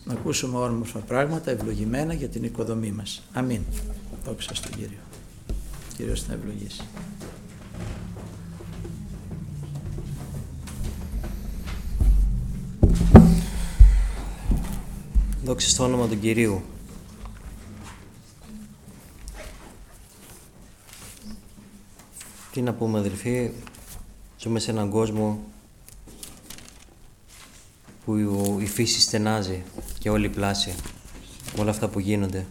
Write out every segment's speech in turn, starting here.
να ακούσουμε όμορφα πράγματα ευλογημένα για την οικοδομή μας. Αμήν. Δόξα στον Κύριο. Κύριος να ευλογήσει. Δόξα στο όνομα του Κυρίου. Τι να πούμε, αδελφοί, ζούμε σε έναν κόσμο που η φύση στενάζει και όλη πλάση με όλα αυτά που γίνονται.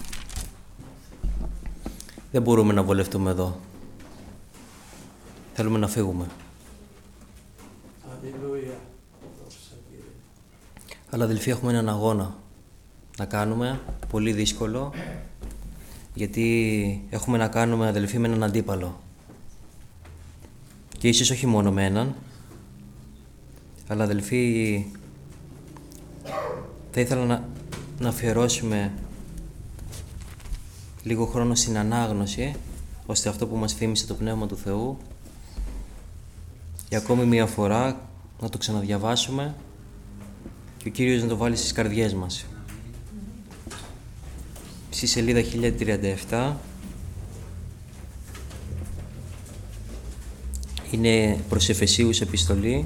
Δεν μπορούμε να βολευτούμε εδώ. Θέλουμε να φύγουμε. Αλληλούια. Αλλά αδελφοί, έχουμε έναν αγώνα να κάνουμε, πολύ δύσκολο, γιατί έχουμε να κάνουμε, αδελφοί, με έναν αντίπαλο. Και ίσως όχι μόνο με έναν, αλλά αδελφοί, θα ήθελα να αφιερώσουμε λίγο χρόνο στην ανάγνωση, ώστε αυτό που μας θύμισε το Πνεύμα του Θεού, για ακόμη μία φορά να το ξαναδιαβάσουμε και ο Κύριος να το βάλει στις καρδιές μας. Στη σελίδα 1037 είναι προς Εφεσίους επιστολή,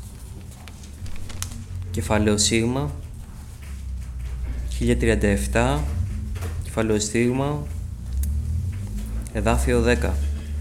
κεφάλαιο σίγμα, 1037, κεφάλαιο σίγμα, εδάφιο 10.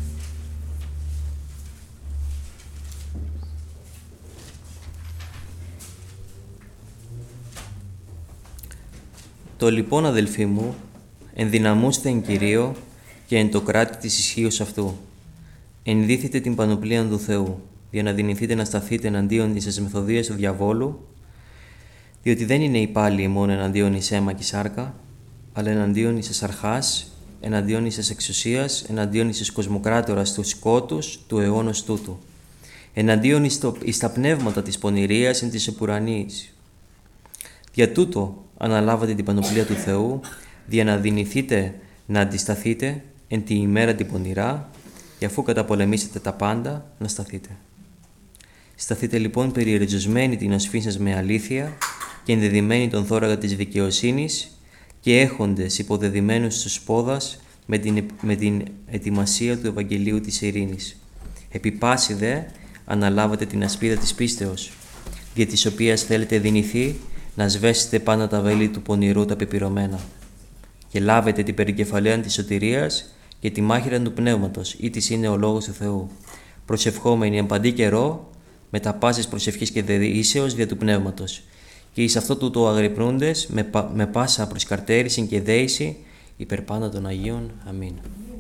Το λοιπόν, αδελφοί μου, ενδυναμούστε εν Κυρίω και εν το κράτη της ισχύως αυτού. Ενδύθετε την πανοπλία του Θεού, για να δυνηθείτε να σταθείτε εναντίον της μεθοδείας του διαβόλου, διότι δεν είναι υπάλληλοι μόνο εναντίον εις αίμα και σάρκα, αλλά εναντίον εις αρχάς, εναντίον εις εξουσίας, εναντίον εις κοσμοκράτορας του σκότους του αιώνος τούτου, εναντίον εις τα πνεύματα της πονηρίας εν της επουρανής. Για τούτο αναλάβατε την πανοπλία του Θεού, για να δυνηθείτε να αντισταθείτε εν τη ημέρα την πονηρά, και αφού καταπολεμήσετε τα πάντα, να σταθείτε. Σταθείτε λοιπόν περιεριζωσμένοι την οσφή σας με αλήθεια και ενδεδειμένοι τον θώρακα της δικαιοσύνης και έχοντες υποδεδειμένους στους πόδας με την ετοιμασία του Ευαγγελίου της ειρήνης. Επί πάση δε αναλάβατε την ασπίδα της πίστεως, δια της οποίας θέλετε δυνηθεί να σβέσετε πάνω τα βέλη του πονηρού τα πεπειρωμένα, και λάβετε την περικεφαλαία της σωτηρίας και τη μάχηρα του πνεύματος, ή της είναι ο λόγος του Θεού, προσευχόμενοι εν παντή καιρό με τα πάσης προσευχής και δεήσεως δια του πνεύματος, και εις αυτό τούτο αγρυπνούντες με πάσα προσκαρτέρηση και δέηση υπερ πάντα των Αγίων. Αμήν.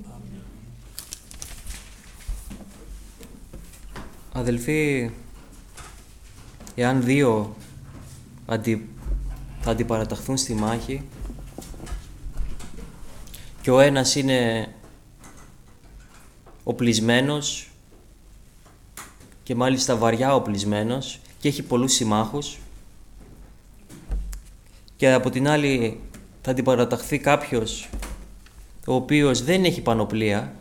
Αδελφοί, εάν δύο θα αντιπαραταχθούν στη μάχη και ο ένας είναι οπλισμένος και μάλιστα βαριά οπλισμένος και έχει πολλούς συμμάχους, και από την άλλη θα αντιπαραταχθεί κάποιος ο οποίος δεν έχει πανοπλία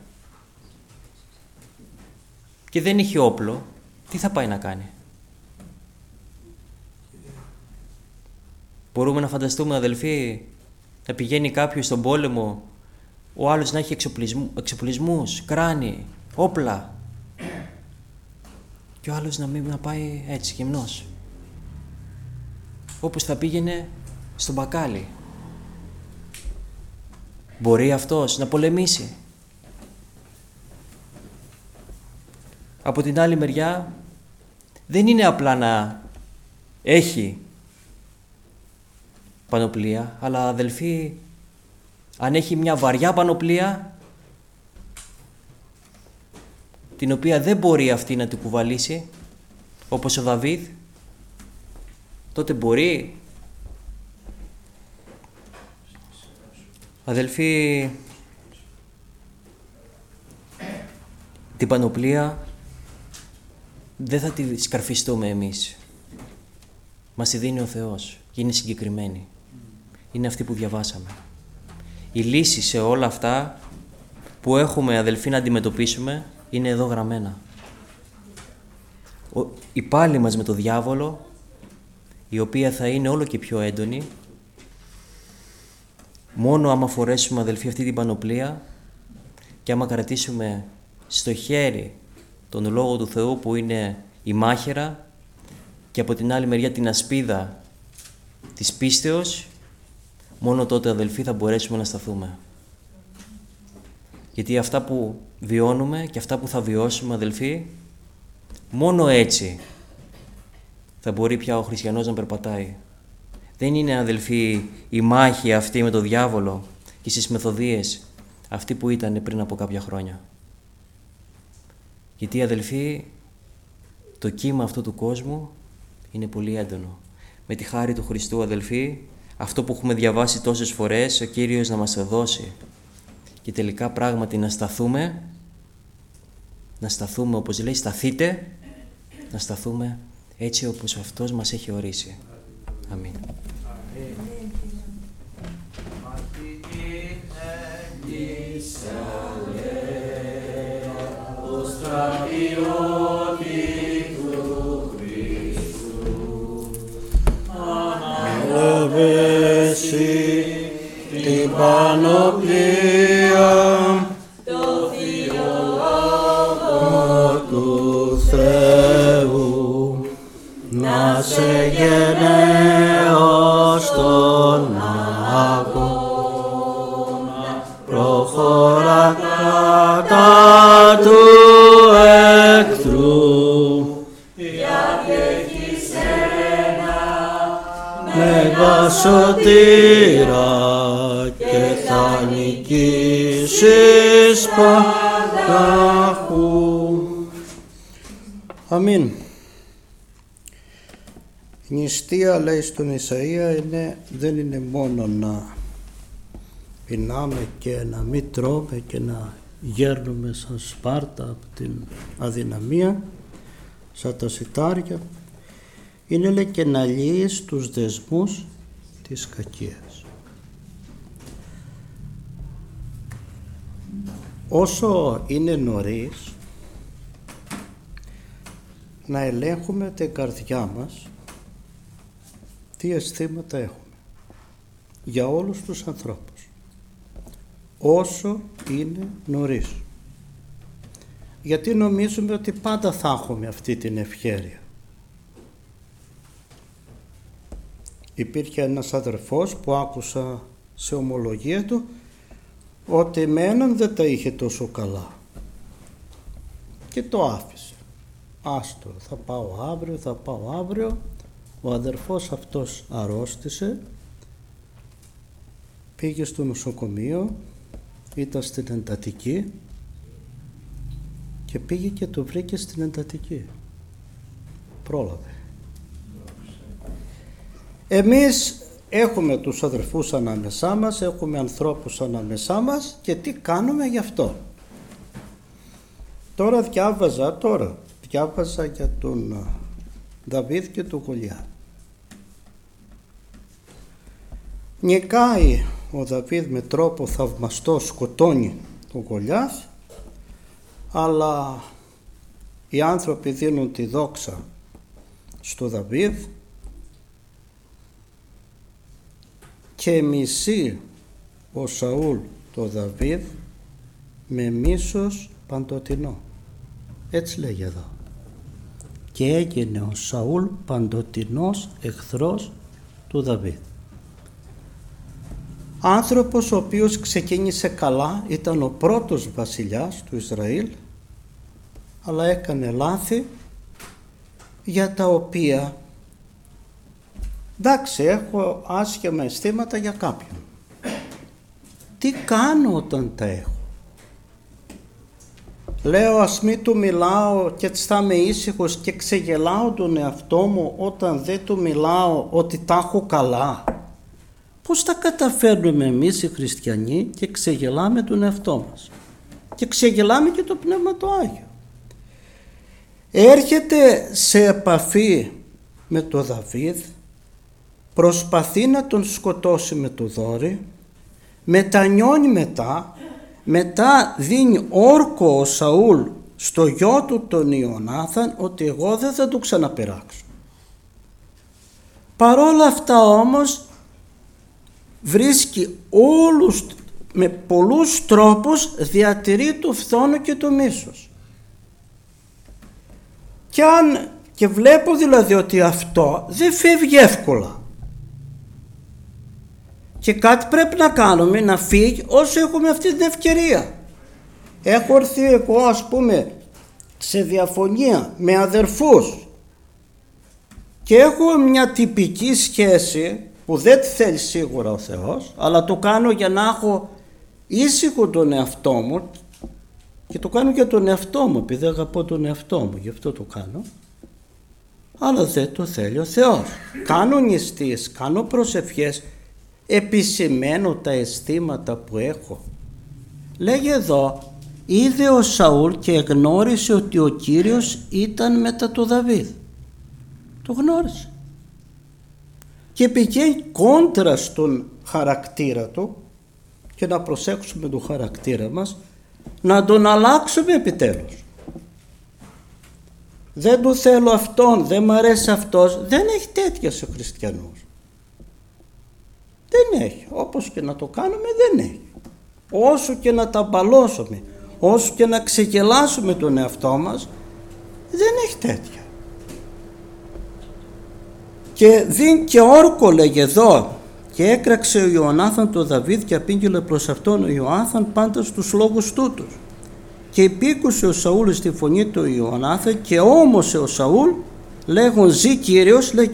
και δεν έχει όπλο, τι θα πάει να κάνει? Μπορούμε να φανταστούμε, αδελφοί, να πηγαίνει κάποιος στον πόλεμο, ο άλλος να έχει εξοπλισμούς, κράνη, όπλα, και ο άλλος να πάει έτσι γυμνός, όπως θα πήγαινε στον μπακάλι. Μπορεί αυτός να πολεμήσει? Από την άλλη μεριά δεν είναι απλά να έχει πανοπλία, αλλά αδελφοί, αν έχει μια βαριά πανοπλία την οποία δεν μπορεί αυτή να την κουβαλήσει, όπως ο Δαβίδ, τότε μπορεί? Αδελφοί, την πανοπλία δεν θα τη σκαρφιστούμε εμείς. Μας τη δίνει ο Θεός και είναι συγκεκριμένη. Είναι αυτή που διαβάσαμε. Η λύση σε όλα αυτά που έχουμε, αδελφοί, να αντιμετωπίσουμε είναι εδώ γραμμένα. Η πάλη μας με το διάβολο η οποία θα είναι όλο και πιο έντονη, μόνο άμα φορέσουμε, αδελφοί, αυτή την πανοπλία και άμα κρατήσουμε στο χέρι τον Λόγο του Θεού που είναι η μάχαιρα και από την άλλη μεριά την ασπίδα της πίστεως, μόνο τότε, αδελφοί, θα μπορέσουμε να σταθούμε. Γιατί αυτά που βιώνουμε και αυτά που θα βιώσουμε, αδελφοί, μόνο έτσι θα μπορεί πια ο χριστιανός να περπατάει. Δεν είναι, αδελφοί, η μάχη αυτή με τον διάβολο και στις μεθοδίες αυτή που ήταν πριν από κάποια χρόνια. Γιατί, αδελφοί, το κύμα αυτού του κόσμου είναι πολύ έντονο. Με τη χάρη του Χριστού, αδελφοί, αυτό που έχουμε διαβάσει τόσες φορές, ο Κύριος να μας το δώσει. Και τελικά πράγματι να σταθούμε, όπως λέει, σταθείτε, να σταθούμε έτσι όπως Αυτός μας έχει ορίσει. Αμήν. Αναλάβεσαι την πανοπλία το Θείο Λόγο του Θεού, να σε γενναίω στον αγώνα, προχώρα κατά του εχθρού, γιατί έχεις Μέγα σωτήρα και θα νικήσεις πανταχού. Αμήν. Η νηστεία, λέει στον Ισαΐα, δεν είναι μόνο να πεινάμε και να μην τρώμε και να γέρνουμε σαν Σπάρτα από την αδυναμία, σαν τα σιτάρια. Είναι, λέει, και να λύεις τους δεσμούς της κακίας. Όσο είναι νωρίς, να ελέγχουμε την καρδιά μας, τι αισθήματα έχουμε για όλους τους ανθρώπους. Όσο είναι νωρίς. Γιατί νομίζουμε ότι πάντα θα έχουμε αυτή την ευχέρεια. Υπήρχε ένας αδερφός που άκουσα σε ομολογία του ότι με έναν δεν τα είχε τόσο καλά και το άφησε. Άστο, θα πάω αύριο. Ο αδερφός αυτός αρρώστησε, πήγε στο νοσοκομείο, ήταν στην εντατική και πήγε και το βρήκε στην εντατική. Πρόλαβε. Εμείς έχουμε τους αδερφούς ανάμεσά μας, έχουμε ανθρώπους ανάμεσά μας και τι κάνουμε γι' αυτό. Τώρα διάβαζα για τον Δαβίδ και τον Γολιάθ. Νικάει ο Δαβίδ με τρόπο θαυμαστό, σκοτώνει τον Γολιάθ, αλλά οι άνθρωποι δίνουν τη δόξα στο Δαβίδ και μισεί ο Σαούλ το Δαβίδ με μίσος παντοτινό. Έτσι λέγει εδώ. Και έγινε ο Σαούλ παντοτινός εχθρός του Δαβίδ. Άνθρωπος ο οποίος ξεκίνησε καλά, ήταν ο πρώτος βασιλιάς του Ισραήλ, αλλά έκανε λάθη για τα οποία, εντάξει, έχω άσχημα αισθήματα για κάποιον. Τι κάνω όταν τα έχω? Λέω ας μην του μιλάω και έτσι θα είμαι ήσυχος και ξεγελάω τον εαυτό μου όταν δεν του μιλάω ότι τα έχω καλά. Πώς τα καταφέρνουμε εμείς οι χριστιανοί και ξεγελάμε τον εαυτό μας και ξεγελάμε και το Πνεύμα το Άγιο? Έρχεται σε επαφή με τον Δαβίδ, προσπαθεί να τον σκοτώσει με το δόρυ, μετανιώνει μετά δίνει όρκο ο Σαούλ στο γιο του τον Ιωνάθαν ότι εγώ δεν θα του ξαναπειράξω. Παρόλα αυτά όμως βρίσκει όλους, με πολλούς τρόπους διατηρεί το φθόνο και το μίσος. Και βλέπω δηλαδή ότι αυτό δεν φεύγει εύκολα. Και κάτι πρέπει να κάνουμε, να φύγει όσο έχουμε αυτή την ευκαιρία. Έχω έρθει εγώ, ας πούμε, σε διαφωνία με αδερφούς και έχω μια τυπική σχέση που δεν τη θέλει σίγουρα ο Θεός, αλλά το κάνω για να έχω ήσυχο τον εαυτό μου, και το κάνω για τον εαυτό μου επειδή αγαπώ τον εαυτό μου, γι' αυτό το κάνω, αλλά δεν το θέλει ο Θεός. Κάνω νηστείες, κάνω προσευχές, επισημαίνω τα αισθήματα που έχω. Λέγει εδώ, είδε ο Σαούλ και γνώρισε ότι ο Κύριος ήταν μετά το Δαβίδ. Το γνώρισε. Και πηγαίνει κόντρα στον χαρακτήρα του, και να προσέξουμε τον χαρακτήρα μας, να τον αλλάξουμε επιτέλους. Δεν το θέλω αυτόν, δεν μ' αρέσει αυτός. Δεν έχει τέτοια σε χριστιανούς. Δεν έχει. Όπως και να το κάνουμε δεν έχει. Όσο και να τα μπαλώσουμε, όσο και να ξεγελάσουμε τον εαυτό μας, δεν έχει τέτοια. Και δίνει και όρκο, λέγε εδώ, και έκραξε ο Ιωαννάθαν τον Δαβίδ και απήγγειλε προς αυτόν ο Ιωάνναθαν πάντα στους λόγους τούτους. Και υπήκουσε ο Σαούλ στη φωνή του Ιωαννάθαν και όμωσε ο Σαούλ λέγον ζει Κύριος, λέει,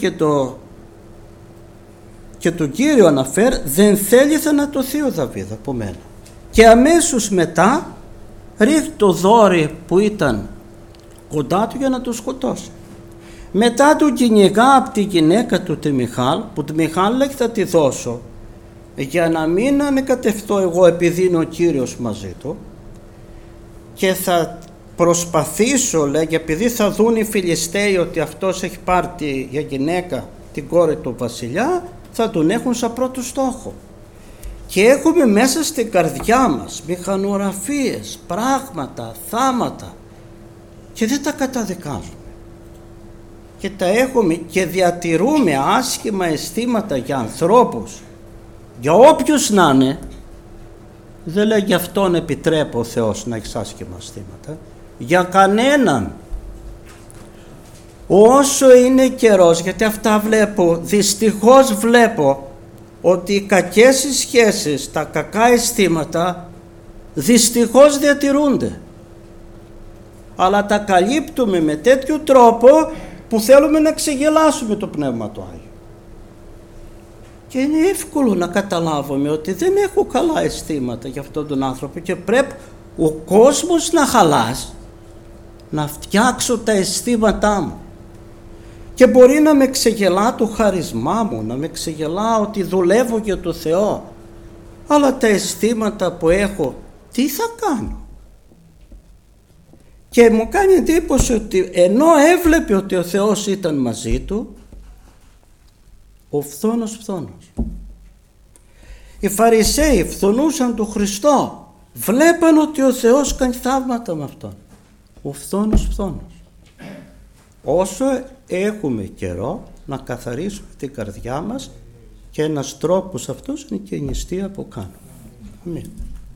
και τον Κύριο αναφέρει, δεν θέλει θανατωθεί ο Δαβίδ από μένα. Και αμέσως μετά ρίχνει το δόρυ που ήταν κοντά του για να το σκοτώσει. Μετά του κυνηγά από τη γυναίκα του τη Μιχάλ, που τη Μιχάλ λέει θα τη δώσω για να μην ανεκατευτώ εγώ επειδή είναι ο Κύριος μαζί του, και θα προσπαθήσω, λέει, επειδή θα δουν οι Φιλιστέοι ότι αυτός έχει πάρει για γυναίκα την κόρη του βασιλιά, θα τον έχουν σαν πρώτο στόχο. Και έχουμε μέσα στην καρδιά μας μηχανογραφίες, πράγματα, θάματα, και δεν τα καταδικάζουμε. Και τα έχουμε και διατηρούμε άσχημα αισθήματα για ανθρώπους, για όποιους να είναι. Δεν λέει γι' αυτόν επιτρέπω ο Θεός να έχεις άσχημα αισθήματα, για κανέναν. Όσο είναι καιρός, γιατί αυτά βλέπω, δυστυχώς βλέπω ότι οι κακές σχέσεις, τα κακά αισθήματα δυστυχώς διατηρούνται, αλλά τα καλύπτουμε με τέτοιο τρόπο που θέλουμε να ξεγελάσουμε το Πνεύμα του Άγιο. Και είναι εύκολο να καταλάβουμε ότι δεν έχω καλά αισθήματα για αυτόν τον άνθρωπο και πρέπει ο κόσμος να χαλάσει, να φτιάξω τα αισθήματά μου. Και μπορεί να με ξεγελά το χαρισμά μου, να με ξεγελά ότι δουλεύω για το Θεό, αλλά τα αισθήματα που έχω, τι θα κάνω? Και μου κάνει εντύπωση ότι ενώ έβλεπε ότι ο Θεός ήταν μαζί του, ο φθόνος. Οι Φαρισαίοι φθονούσαν τον Χριστό, βλέπαν ότι ο Θεός κάνει θαύματα με αυτόν. Ο φθόνος. Όσο έχουμε καιρό να καθαρίσουμε την καρδιά μας, και ένας τρόπος αυτός είναι και η νηστεία που κάνουμε. Αμήν.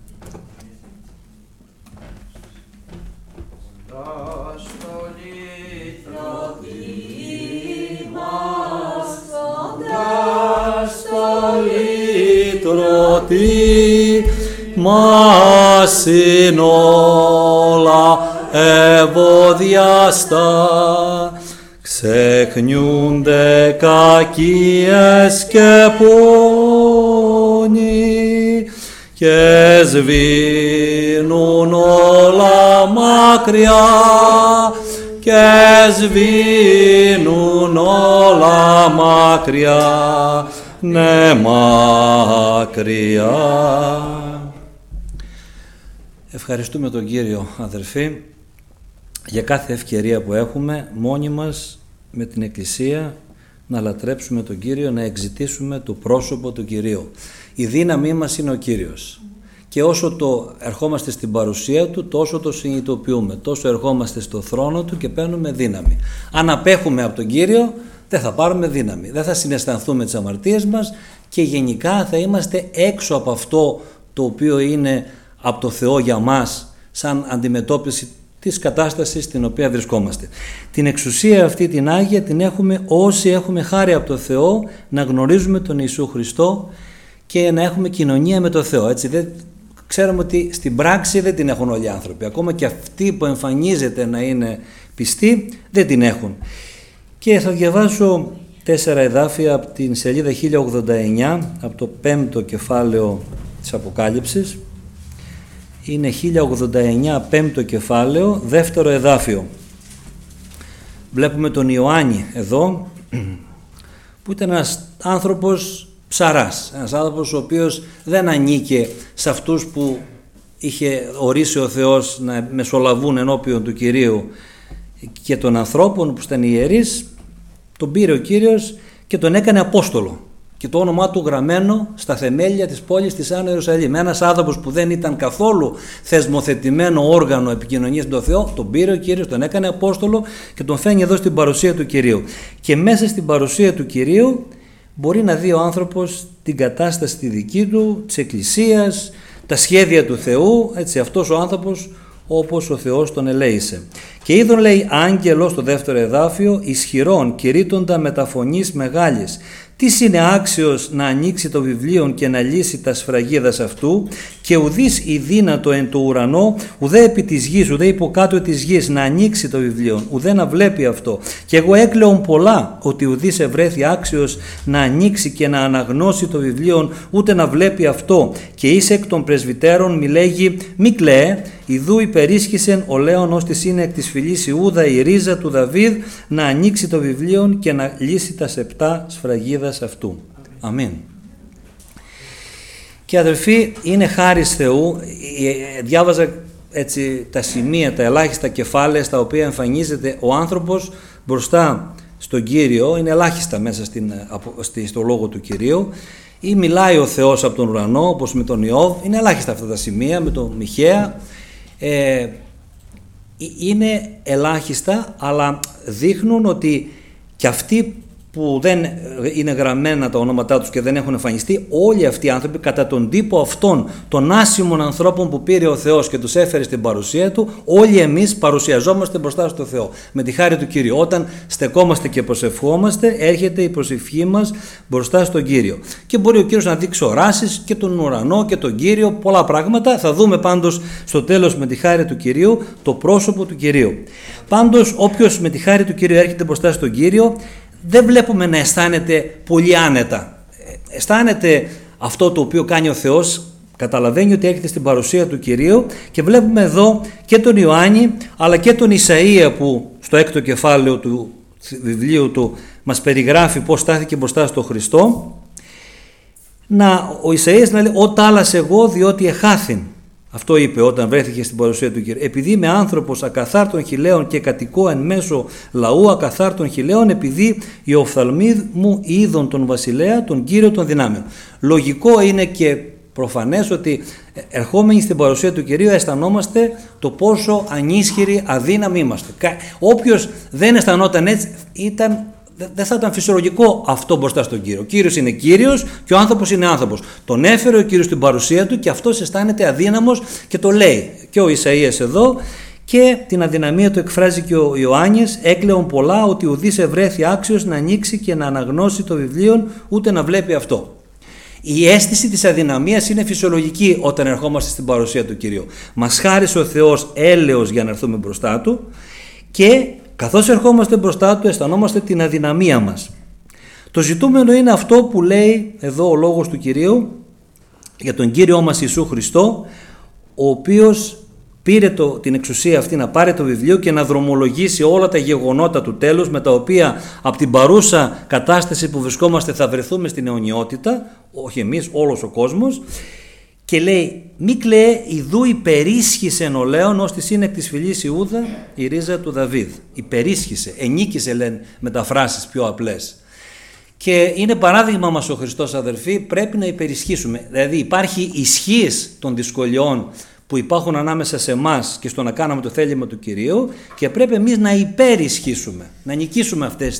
Λύτρωτη μας είναι όλα ευωδιαστά, ξεχνιούνται κακίες και πόνοι και σβήνουν όλα μακριά, και σβήνουν όλα μακριά, ναι μακριά. Ευχαριστούμε τον Κύριο, αδερφοί, για κάθε ευκαιρία που έχουμε μόνοι μας με την Εκκλησία να λατρέψουμε τον Κύριο, να εξητήσουμε το πρόσωπο του Κυρίου. Η δύναμή μας είναι ο Κύριος. Και όσο το ερχόμαστε στην παρουσία Του, τόσο το συνειδητοποιούμε, τόσο ερχόμαστε στο θρόνο Του και παίρνουμε δύναμη. Αν απέχουμε από τον Κύριο, δεν θα πάρουμε δύναμη, δεν θα συναισθανθούμε τις αμαρτίες μας και γενικά θα είμαστε έξω από αυτό το οποίο είναι από το Θεό για μας σαν αντιμετώπιση της κατάστασης στην οποία βρισκόμαστε. Την εξουσία αυτή την Άγια την έχουμε όσοι έχουμε χάρη από το Θεό να γνωρίζουμε τον Ιησού Χριστό και να έχουμε κοινωνία με τον Θεό. Έτσι, ξέρουμε ότι στην πράξη δεν την έχουν όλοι οι άνθρωποι. Ακόμα και αυτοί που εμφανίζεται να είναι πιστοί δεν την έχουν. Και θα διαβάσω 4 εδάφια από την σελίδα 1089, από το 5ο κεφάλαιο της Αποκάλυψης. Είναι 1089, 5ο κεφάλαιο, 2ο εδάφιο. Βλέπουμε τον Ιωάννη εδώ, που ήταν ένας άνθρωπος ψαράς, ένας άνθρωπος ο οποίος δεν ανήκε σε αυτούς που είχε ορίσει ο Θεός να μεσολαβούν ενώπιον του Κυρίου και των ανθρώπων που ήταν ιερείς. Τον πήρε ο Κύριος και τον έκανε Απόστολο και το όνομά του γραμμένο στα θεμέλια της πόλης της Άνω Ιερουσαλήμ. Ένας άνθρωπος που δεν ήταν καθόλου θεσμοθετημένο όργανο επικοινωνίας με τον Θεό, τον πήρε ο Κύριος, τον έκανε Απόστολο και τον φέρνει εδώ στην παρουσία του Κυρίου. Και μέσα στην παρουσία του Κυρίου μπορεί να δει ο άνθρωπος την κατάσταση τη δική του, της Εκκλησίας, τα σχέδια του Θεού, έτσι αυτός ο άνθρωπος όπως ο Θεός τον ελέησε. Και είδον, λέει, άγγελος στο 2ο εδάφιο, ισχυρών κηρύττοντα με τα φωνής μεγάλης. Τι είναι άξιος να ανοίξει το βιβλίο και να λύσει τα σφραγίδας αυτού, και ουδείς η δύνατο εν το ουρανό, ουδέ επί της γης, ουδέ υποκάτω της γης να ανοίξει το βιβλίο, ουδέ να βλέπει αυτό. Και εγώ έκλαιον πολλά ότι ουδείς ευρέθη άξιος να ανοίξει και να αναγνώσει το βιβλίο, ούτε να βλέπει αυτό. Και εις εκ των πρεσβυτέρων μη λέγει, μη κλαίε, ιδού υπερίσχυσεν ο λέον ως της είναι εκ της φυλής Ιούδα η ρίζα του Δαβίδ, να ανοίξει το βιβλίο και να λύσει τα 7 σφραγίδας αυτού. Αμήν. Και αδελφοί, είναι χάρις Θεού. Διάβαζα έτσι τα σημεία, τα ελάχιστα κεφάλαια στα οποία εμφανίζεται ο άνθρωπος μπροστά στον Κύριο. Είναι ελάχιστα μέσα στο λόγο του Κυρίου. Ή μιλάει ο Θεός από τον ουρανό, όπως με τον Ιώβ. Είναι ελάχιστα αυτά τα σημεία, με τον Μιχαία. Είναι ελάχιστα, αλλά δείχνουν ότι και αυτοί που δεν είναι γραμμένα τα ονόματά τους και δεν έχουν εμφανιστεί, όλοι αυτοί οι άνθρωποι κατά τον τύπο αυτών των άσημων ανθρώπων που πήρε ο Θεός και τους έφερε στην παρουσία Του, όλοι εμείς παρουσιαζόμαστε μπροστά στο Θεό με τη χάρη του Κυρίου. Όταν στεκόμαστε και προσευχόμαστε, έρχεται η προσευχή μας μπροστά στον Κύριο. Και μπορεί ο Κύριος να δείξει οράσεις και τον ουρανό και τον Κύριο, πολλά πράγματα. Θα δούμε πάντως στο τέλος με τη χάρη του Κυρίου το πρόσωπο του Κυρίου. Πάντως όποιος με τη χάρη του Κυρίου έρχεται μπροστά στον Κύριο, δεν βλέπουμε να αισθάνεται πολύ άνετα. Αισθάνεται αυτό το οποίο κάνει ο Θεός, καταλαβαίνει ότι έρχεται στην παρουσία του Κυρίου, και βλέπουμε εδώ και τον Ιωάννη αλλά και τον Ισαΐα που στο 6ο κεφάλαιο του βιβλίου του μας περιγράφει πώς στάθηκε μπροστά στο Χριστό. Ο Ισαΐας να λέει, «Ω τάλας εγώ διότι εχάθην». Αυτό είπε όταν βρέθηκε στην παρουσία του Κυρίου. «Επειδή είμαι άνθρωπος ακαθάρτων χιλέων και κατοικώ εν μέσω λαού ακαθάρτων χιλέων, επειδή οι οφθαλμοί μου είδον τον βασιλέα, τον Κύριο των δυνάμεων». Λογικό είναι και προφανές ότι ερχόμενοι στην παρουσία του Κυρίου αισθανόμαστε το πόσο ανίσχυροι, αδύναμοι είμαστε. Όποιος δεν αισθανόταν έτσι, δεν θα ήταν φυσιολογικό αυτό μπροστά στον Κύριο. Ο Κύριος είναι Κύριος και ο άνθρωπος είναι άνθρωπος. Τον έφερε ο Κύριος στην παρουσία του και αυτός αισθάνεται αδύναμος και το λέει. Και ο Ισαΐας εδώ, και την αδυναμία του εκφράζει και ο Ιωάννης. «Έκλαιον πολλά ότι ουδείς ευρέθη άξιος να ανοίξει και να αναγνώσει το βιβλίο, ούτε να βλέπει αυτό». Η αίσθηση της αδυναμίας είναι φυσιολογική όταν ερχόμαστε στην παρουσία του Κυρίου. Μας χάρισε ο Θεός έλεος για να έρθουμε μπροστά Του, και καθώς ερχόμαστε μπροστά Του αισθανόμαστε την αδυναμία μας. Το ζητούμενο είναι αυτό που λέει εδώ ο λόγος του Κυρίου για τον Κύριό μας Ιησού Χριστό, ο οποίος πήρε την εξουσία αυτή να πάρει το βιβλίο και να δρομολογήσει όλα τα γεγονότα του τέλους, με τα οποία από την παρούσα κατάσταση που βρισκόμαστε θα βρεθούμε στην αιωνιότητα, όχι εμείς, όλος ο κόσμος. Και λέει, «Μη κλαίε, ιδού υπερίσχυσεν ο λέον ως της είναι εκ της φυλής Ιούδα η ρίζα του Δαβίδ». Υπερίσχυσε, ενίκησε λένε μεταφράσεις πιο απλές. Και είναι παράδειγμα μας ο Χριστός, αδερφοί, πρέπει να υπερισχύσουμε. Δηλαδή υπάρχει ισχύς των δυσκολιών που υπάρχουν ανάμεσα σε εμάς και στο να κάνουμε το θέλημα του Κυρίου, και πρέπει εμείς να υπερισχύσουμε, να νικήσουμε αυτές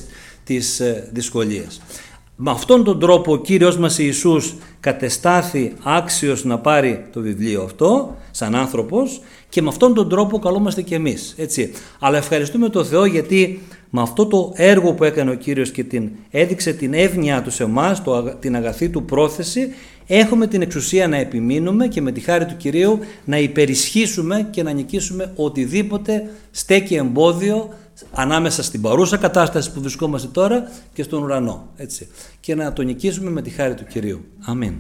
τις δυσκολίες. Με αυτόν τον τρόπο ο Κύριος μας Ιησούς κατεστάθη άξιος να πάρει το βιβλίο αυτό σαν άνθρωπος και με αυτόν τον τρόπο καλούμαστε και εμείς. Έτσι. Αλλά ευχαριστούμε τον Θεό γιατί με αυτό το έργο που έκανε ο Κύριος και έδειξε την εύνοιά του σε εμάς, την αγαθή του πρόθεση, έχουμε την εξουσία να επιμείνουμε και με τη χάρη του Κυρίου να υπερισχύσουμε και να νικήσουμε οτιδήποτε στέκει εμπόδιο ανάμεσα στην παρούσα κατάσταση που βρισκόμαστε τώρα και στον ουρανό. Έτσι. Και να το νικήσουμε με τη χάρη του Κυρίου. Αμήν.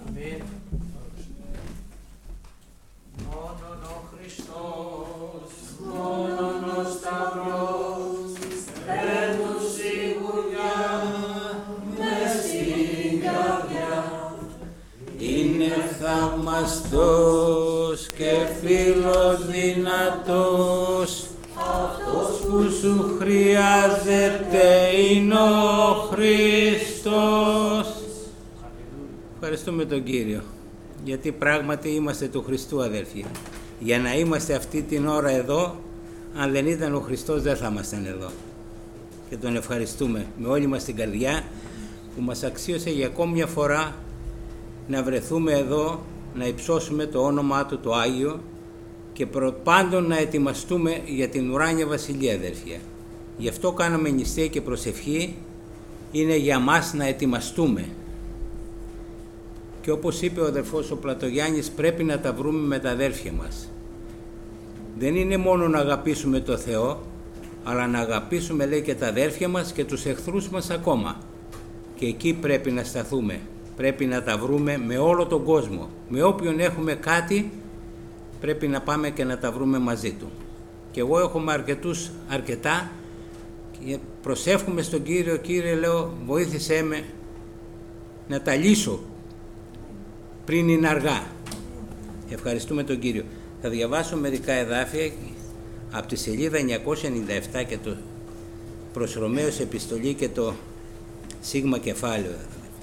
Είναι θαυμαστός και φίλος δυνατός, αυτός που σου χρειάζεται είναι ο Χριστός. Ευχαριστούμε τον Κύριο, γιατί πράγματι είμαστε του Χριστού, αδέρφια. Για να είμαστε αυτή την ώρα εδώ, αν δεν ήταν ο Χριστός δεν θα ήμασταν εδώ. Και τον ευχαριστούμε με όλη μας την καρδιά που μας αξίωσε για ακόμη μια φορά να βρεθούμε εδώ, να υψώσουμε το όνομά Του το Άγιο και προπάντων να ετοιμαστούμε για την ουράνια βασιλεία, αδέρφια. Γι' αυτό κάναμε νηστεία και προσευχή, είναι για μας να ετοιμαστούμε. Και όπως είπε ο αδερφός ο Πλατογιάννης, πρέπει να τα βρούμε με τα αδέρφια μας. Δεν είναι μόνο να αγαπήσουμε το Θεό, αλλά να αγαπήσουμε, λέει, και τα αδέρφια μας και τους εχθρούς μας ακόμα. Και εκεί πρέπει να σταθούμε. Πρέπει να τα βρούμε με όλο τον κόσμο. Με όποιον έχουμε κάτι, πρέπει να πάμε και να τα βρούμε μαζί του. Και εγώ έχουμε αρκετά και προσεύχομαι στον Κύριο, Κύριε, λέω, βοήθησέ με να τα λύσω πριν είναι αργά. Ευχαριστούμε τον Κύριο. Θα διαβάσω μερικά εδάφια από τη σελίδα 997 και το προς Ρωμαίους επιστολή και το σίγμα κεφάλαιο.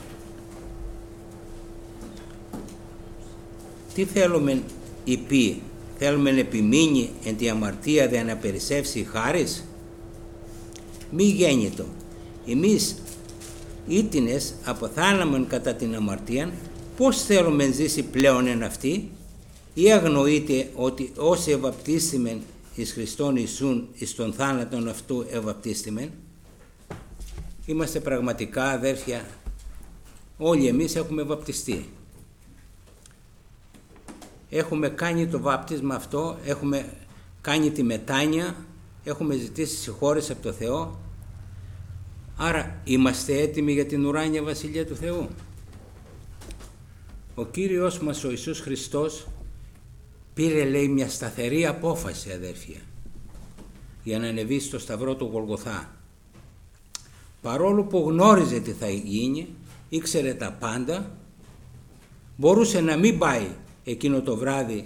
Τι θέλουμε υπή, θέλουμε να επιμείνει εν τη αμαρτία δε να περισσεύσει η χάρις. Μη γέννητο. Εμείς ήτινες αποθάναμεν κατά την αμαρτία, πώς θέλουμε ζήσει πλέον εν αυτή, ή αγνοείτε ότι όσοι ευαπτίστημεν εις Χριστόν Ιησούν εις τον θάνατον αυτού ευαπτίστημεν. Είμαστε πραγματικά, αδέρφια, όλοι εμείς έχουμε βαπτιστεί. Έχουμε κάνει το βάπτισμα αυτό, έχουμε κάνει τη μετάνοια, έχουμε ζητήσει συγχώρεση από το Θεό. Άρα είμαστε έτοιμοι για την ουράνια βασιλεία του Θεού. Ο Κύριος μας ο Ιησούς Χριστός πήρε, λέει, μια σταθερή απόφαση, αδέρφια, για να ανεβεί στο σταυρό του Γολγοθά. Παρόλο που γνώριζε τι θα γίνει, ήξερε τα πάντα, μπορούσε να μην πάει εκείνο το βράδυ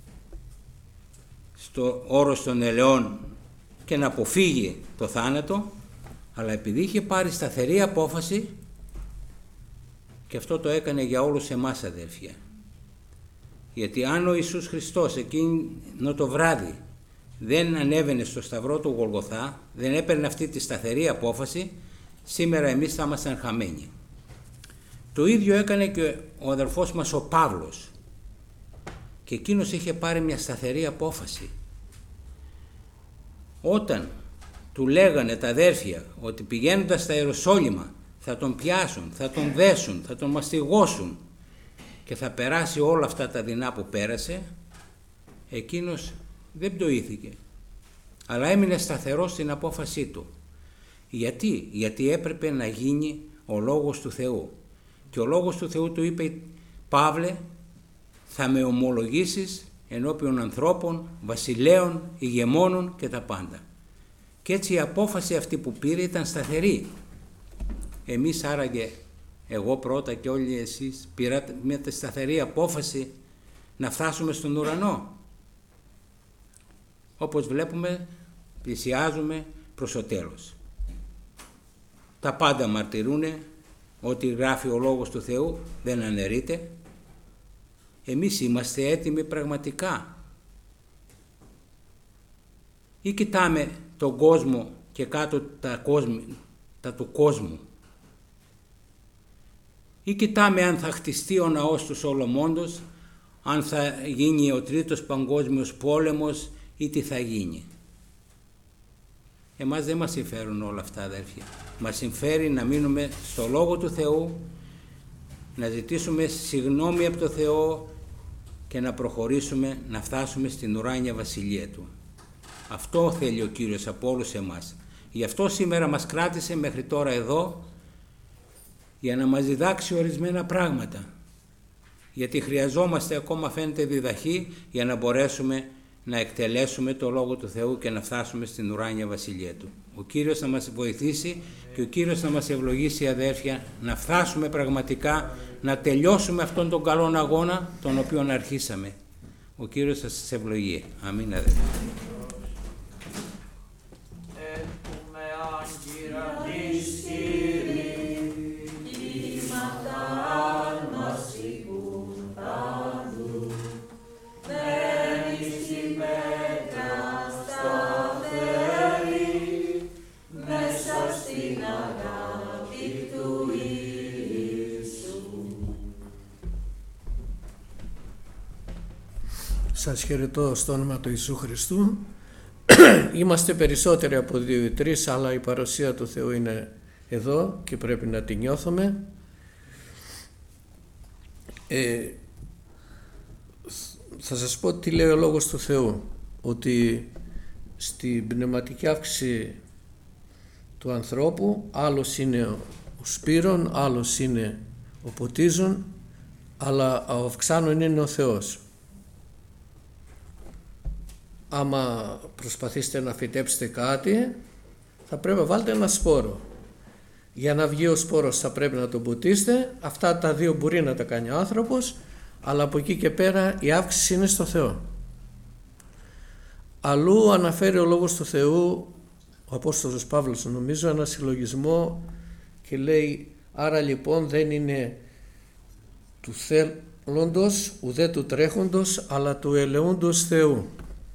στο όρος των ελαιών και να αποφύγει το θάνατο, αλλά επειδή είχε πάρει σταθερή απόφαση, και αυτό το έκανε για όλους εμάς, αδέρφια. Γιατί αν ο Ιησούς Χριστός εκείνο το βράδυ δεν ανέβαινε στο σταυρό του Γολγοθά, δεν έπαιρνε αυτή τη σταθερή απόφαση, σήμερα εμείς θα ήμασταν χαμένοι. Το ίδιο έκανε και ο αδερφός μας ο Παύλος, και εκείνος είχε πάρει μια σταθερή απόφαση. Όταν του λέγανε τα αδέρφια ότι πηγαίνοντας στα Ιεροσόλυμα θα τον πιάσουν, θα τον δέσουν, θα τον μαστιγώσουν και θα περάσει όλα αυτά τα δεινά που πέρασε, εκείνος δεν πτωήθηκε, αλλά έμεινε σταθερός στην απόφασή του. Γιατί έπρεπε να γίνει ο Λόγος του Θεού. Και ο Λόγος του Θεού του είπε, Παύλε, θα με ομολογήσεις ενώπιον ανθρώπων, βασιλέων, ηγεμόνων και τα πάντα. Και έτσι η απόφαση αυτή που πήρε ήταν σταθερή. Εμείς άραγε, εγώ πρώτα και όλοι εσείς, πήρατε μια σταθερή απόφαση να φτάσουμε στον ουρανό. Όπως βλέπουμε, πλησιάζουμε προς το τέλος. Τα πάντα μαρτυρούνε ότι γράφει ο Λόγος του Θεού, δεν αναιρείται. Εμείς είμαστε έτοιμοι πραγματικά, ή κοιτάμε τον κόσμο και κάτω τα κόσμη τα του κόσμου. Ή κοιτάμε αν θα χτιστεί ο ναός του Σολομώντος, αν θα γίνει ο τρίτος παγκόσμιος πόλεμος ή τι θα γίνει. Εμάς δεν μας συμφέρουν όλα αυτά, αδέρφια. Μας συμφέρει να μείνουμε στο Λόγο του Θεού, να ζητήσουμε συγγνώμη από το Θεό και να προχωρήσουμε, να φτάσουμε στην ουράνια βασιλεία Του. Αυτό θέλει ο Κύριος από όλους εμάς. Γι' αυτό σήμερα μας κράτησε μέχρι τώρα εδώ, για να μας διδάξει ορισμένα πράγματα. Γιατί χρειαζόμαστε, ακόμα φαίνεται, διδαχή για να μπορέσουμε να εκτελέσουμε το Λόγο του Θεού και να φτάσουμε στην ουράνια βασιλεία Του. Ο Κύριος θα μας βοηθήσει και ο Κύριος θα μας ευλογήσει, αδέρφια, να φτάσουμε πραγματικά να τελειώσουμε αυτόν τον καλό αγώνα τον οποίο αρχίσαμε. Ο Κύριος θα σας ευλογεί. Αμήν, αδέρφια. Σας χαιρετώ στο όνομα του Ιησού Χριστού. Είμαστε περισσότεροι από 2 ή 3, αλλά η παρουσία του Θεού είναι εδώ και πρέπει να την νιώθουμε. Θα σας πω τι λέει ο Λόγος του Θεού, ότι στην πνευματική αύξηση του ανθρώπου άλλος είναι ο σπείρον, άλλος είναι ο ποτίζων, αλλά ο αυξάνων είναι ο Θεός. Άμα προσπαθήσετε να φυτέψετε κάτι, θα πρέπει να βάλετε ένα σπόρο. Για να βγει ο σπόρος θα πρέπει να τον ποτίσετε. Αυτά τα δύο μπορεί να τα κάνει ο άνθρωπος, αλλά από εκεί και πέρα η αύξηση είναι στο Θεό. Αλλού αναφέρει ο Λόγος του Θεού, ο Απόστολος Παύλος νομίζω, ένα συλλογισμό και λέει: άρα λοιπόν δεν είναι του θέλοντος ουδέ του τρέχοντος, αλλά του ελεούντος Θεού.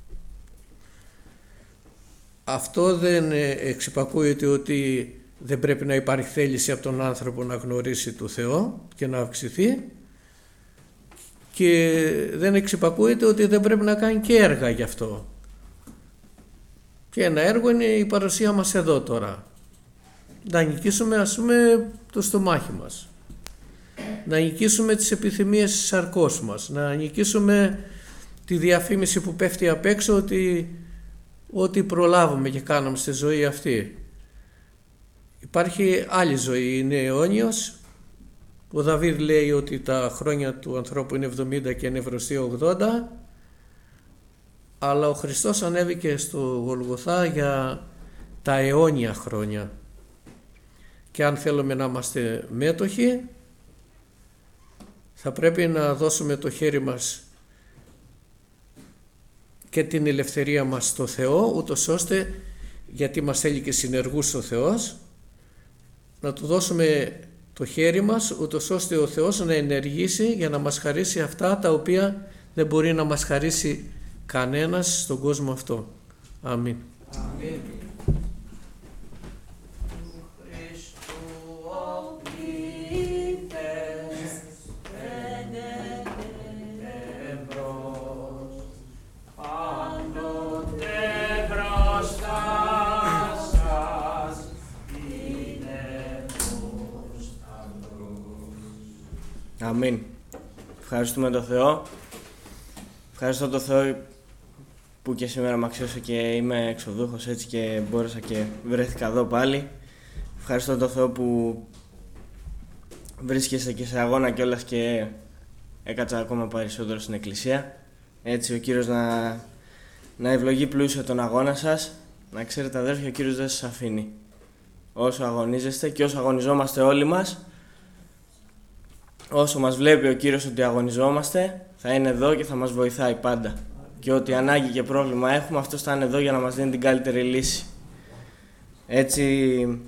Αυτό δεν εξυπακούεται ότι δεν πρέπει να υπάρχει θέληση από τον άνθρωπο να γνωρίσει το Θεό και να αυξηθεί, και δεν εξυπακούεται ότι δεν πρέπει να κάνει και έργα γι' αυτό. Και ένα έργο είναι η παρουσία μας εδώ τώρα. Να νικήσουμε, ας πούμε, το στομάχι μας. Να νικήσουμε τις επιθυμίες της σαρκός μας. Να νικήσουμε τη διαφήμιση που πέφτει απ' έξω ότι ό,τι προλάβουμε και κάναμε στη ζωή αυτή. Υπάρχει άλλη ζωή, είναι αιώνιος. Ο Δαβίδ λέει ότι τα χρόνια του ανθρώπου είναι 70 και νευρωστή 80, αλλά ο Χριστός ανέβηκε στο Γολγοθά για τα αιώνια χρόνια. Και αν θέλουμε να είμαστε μέτοχοι, θα πρέπει να δώσουμε το χέρι μας και την ελευθερία μας στο Θεό, ούτως ώστε, γιατί μας θέλει και συνεργούς ο Θεός, να του δώσουμε το χέρι μας, ούτως ώστε ο Θεός να ενεργήσει για να μας χαρίσει αυτά τα οποία δεν μπορεί να μας χαρίσει κανένας στον κόσμο αυτό. Αμήν. Αμήν. Αμήν. Ευχαριστούμε τον Θεό. Ευχαριστώ τον Θεό που και σήμερα με αξίωσε και είμαι εξοδούχος έτσι και μπόρεσα και βρέθηκα εδώ πάλι. Ευχαριστώ τον Θεό που βρίσκεσαι και σε αγώνα κιόλας και έκατσα ακόμα περισσότερο στην Εκκλησία. Έτσι ο Κύριος να ευλογεί πλούσια τον αγώνα σας. Να ξέρετε, αδέρφια, ο Κύριος δεν σας αφήνει. Όσο αγωνίζεστε και όσο αγωνιζόμαστε όλοι μας, όσο μας βλέπει ο Κύριος ότι αγωνιζόμαστε, θα είναι εδώ και θα μας βοηθάει πάντα. Και ό,τι ανάγκη και πρόβλημα έχουμε, αυτός θα είναι εδώ για να μας δίνει την καλύτερη λύση. Έτσι,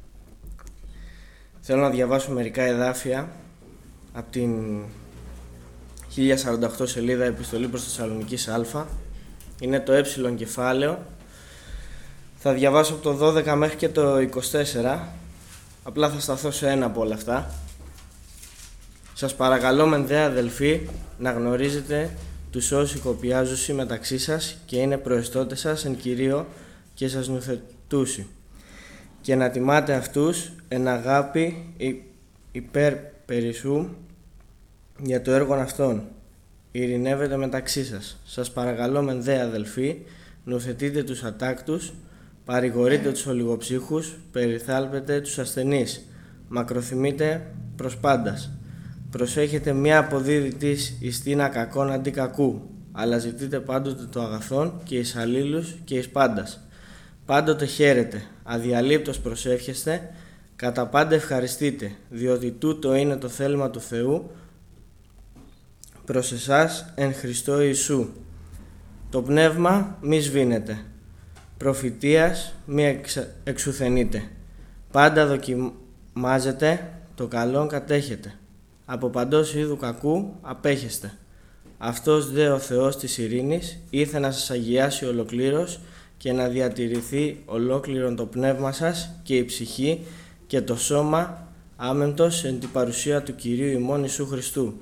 θέλω να διαβάσω μερικά εδάφια από την 1048 σελίδα Επιστολή προς Θεσσαλονικής Α. Είναι το κεφάλαιο. Θα διαβάσω από το 12 μέχρι και το 24 Απλά θα σταθώ σε ένα από όλα αυτά. Σας παρακαλώ μεν δε αδελφοί να γνωρίζετε τους όσοι κοπιάζουσι μεταξύ σας και είναι προεστώτες σας εν Κυρίω και σας νουθετούσι, και να τιμάτε αυτούς εν αγάπη υπέρ περισσού για το έργο αυτών. Ειρηνεύετε μεταξύ σας. Σας παρακαλώ μεν δε αδελφοί, νουθετείτε τους ατάκτους, παρηγορείτε τους ολιγοψύχους, περιθάλπετε τους ασθενείς, μακροθυμείτε προς πάντας. Προσέχετε μια αποδίδυτης εις τίνα κακόν αντί κακού, αλλά ζητείτε πάντοτε το αγαθόν και εις αλλήλους και εις πάντας. Πάντοτε χαίρετε, αδιαλείπτως προσεύχεστε, κατά πάντα ευχαριστείτε, διότι τούτο είναι το θέλημα του Θεού προς εσάς εν Χριστώ Ιησού. Το πνεύμα μη σβήνεται, προφητείας μη εξουθενείτε. Πάντα δοκιμάζετε, το καλόν κατέχετε. Από παντός είδου κακού απέχεστε. Αυτός δε ο Θεός της ειρήνης ήρθε να σας αγιάσει ολοκλήρως και να διατηρηθεί ολόκληρον το πνεύμα σας και η ψυχή και το σώμα άμεντος εν την παρουσία του Κυρίου ημών Ιησού Χριστού.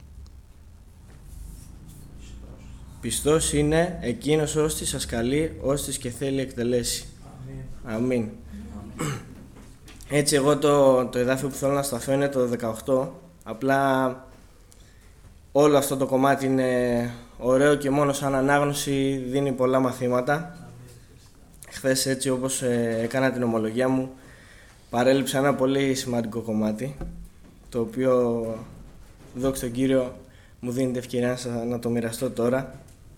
Πιστός είναι εκείνος ώστι σας καλεί, ώστις και θέλει εκτελέσει. Αμήν. Έτσι εγώ το εδάφιο που θέλω να σταθώ είναι το 18. Απλά όλο αυτό το κομμάτι είναι ωραίο και μόνο σαν ανάγνωση δίνει πολλά μαθήματα. Χθες έτσι όπως έκανα την ομολογία μου παρέλειψα ένα πολύ σημαντικό κομμάτι, το οποίο δόξα τον Κύριο μου δίνει την ευκαιρία να το μοιραστώ τώρα.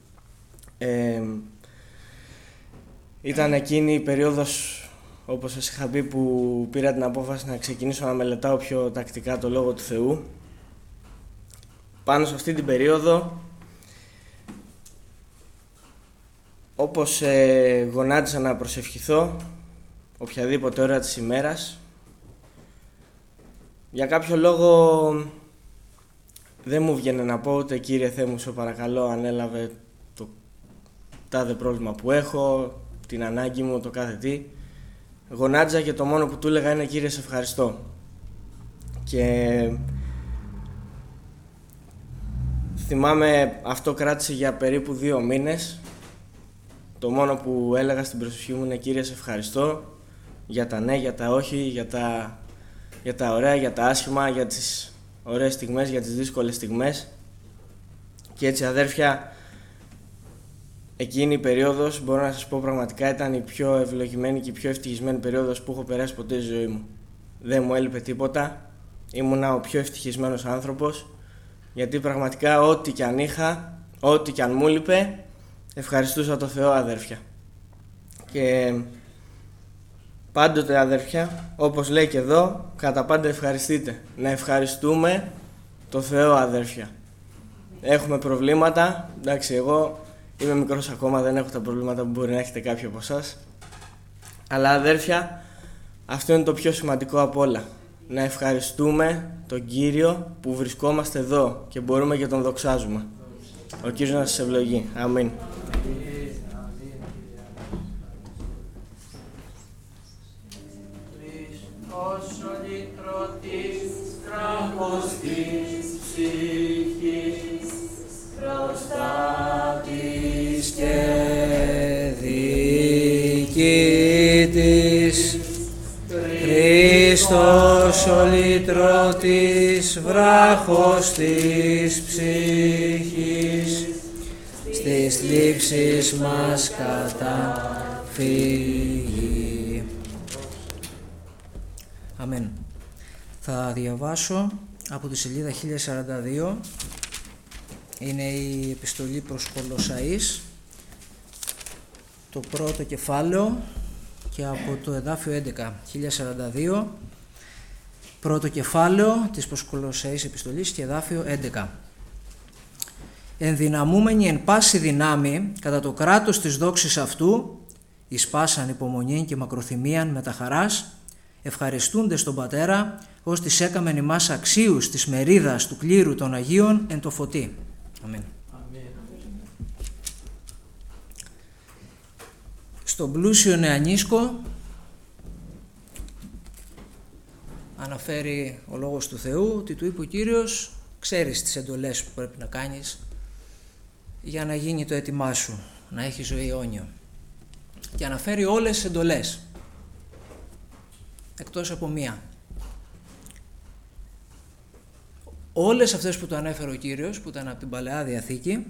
Ήταν εκείνη η περίοδος, όπως σας είχα πει, που πήρα την απόφαση να ξεκινήσω να μελετάω πιο τακτικά το Λόγο του Θεού. Πάνω σε αυτή την περίοδο, όπως γονάτισα να προσευχηθώ οποιαδήποτε ώρα της ημέρας, για κάποιο λόγο δεν μου βγαίνει να πω ούτε «Κύριε Θεέ μου, σε παρακαλώ, ανέλαβε το τάδε πρόβλημα που έχω, την ανάγκη μου, το κάθε τι». Γονάτιζα και το μόνο που του έλεγα είναι «Κύριε, σε ευχαριστώ». Και θυμάμαι αυτό κράτησε για περίπου 2 μήνες. Το μόνο που έλεγα στην προσευχή μου είναι «Κύριε, σε ευχαριστώ για τα ναι, για τα όχι, για τα ωραία, για τα άσχημα, για τις ωραίες στιγμές, για τις δύσκολες στιγμές». Και έτσι, αδέρφια, εκείνη η περίοδος, μπορώ να σας πω, πραγματικά ήταν η πιο ευλογημένη και η πιο ευτυχισμένη περίοδος που έχω περάσει ποτέ στη ζωή μου. Δεν μου έλειπε τίποτα, ήμουνα ο πιο ευτυχισμένος άνθρωπος, γιατί πραγματικά ό,τι κι αν είχα, ό,τι κι αν μου έλειπε, ευχαριστούσα το Θεό, αδέρφια. Και πάντοτε, αδέρφια, όπως λέει και εδώ, κατά πάντα ευχαριστείτε. Να ευχαριστούμε το Θεό, αδέρφια. Έχουμε προβλήματα, εντάξει, εγώ είμαι μικρός ακόμα, δεν έχω τα προβλήματα που μπορεί να έχετε κάποιοι από εσάς. Αλλά, αδέρφια, αυτό είναι το πιο σημαντικό από όλα. Να ευχαριστούμε τον Κύριο που βρισκόμαστε εδώ και μπορούμε και τον δοξάζουμε. Ο Κύριος να σας ευλογεί. Αμήν. Χριστός ο λυτρωτής, τράχος της ψυχής, προστάτης και διοικητής, Χριστός ο λυτρωτής, βράχος της ψυχής, στις θλίψεις μας καταφύγει. Αμήν. Θα διαβάσω από τη σελίδα 1042. Είναι η επιστολή προς Κολοσσαείς, το πρώτο κεφάλαιο, και από το εδάφιο 11, 1042, πρώτο κεφάλαιο της προς Κολοσσαείς επιστολής και εδάφιο 11. Ενδυναμούμενοι εν πάση δυνάμει κατά το κράτος της δόξης αυτού, εις πάσαν υπομονήν και μακροθυμίαν με τα χαράς, ευχαριστούνται στον Πατέρα, ως της έκαμεν ημάς αξίους της μερίδας του κλήρου των Αγίων εν το φωτί. Αμήν. Στον πλούσιο νεανίσκο αναφέρει ο Λόγος του Θεού ότι του είπε ο Κύριος, ξέρεις τις εντολές που πρέπει να κάνεις για να γίνει το αίτημά σου, να έχει ζωή αιώνιο. Και αναφέρει όλες τις εντολές, εκτός από μία. Όλες αυτές που του ανέφερε ο Κύριος, που ήταν από την Παλαιά Διαθήκη,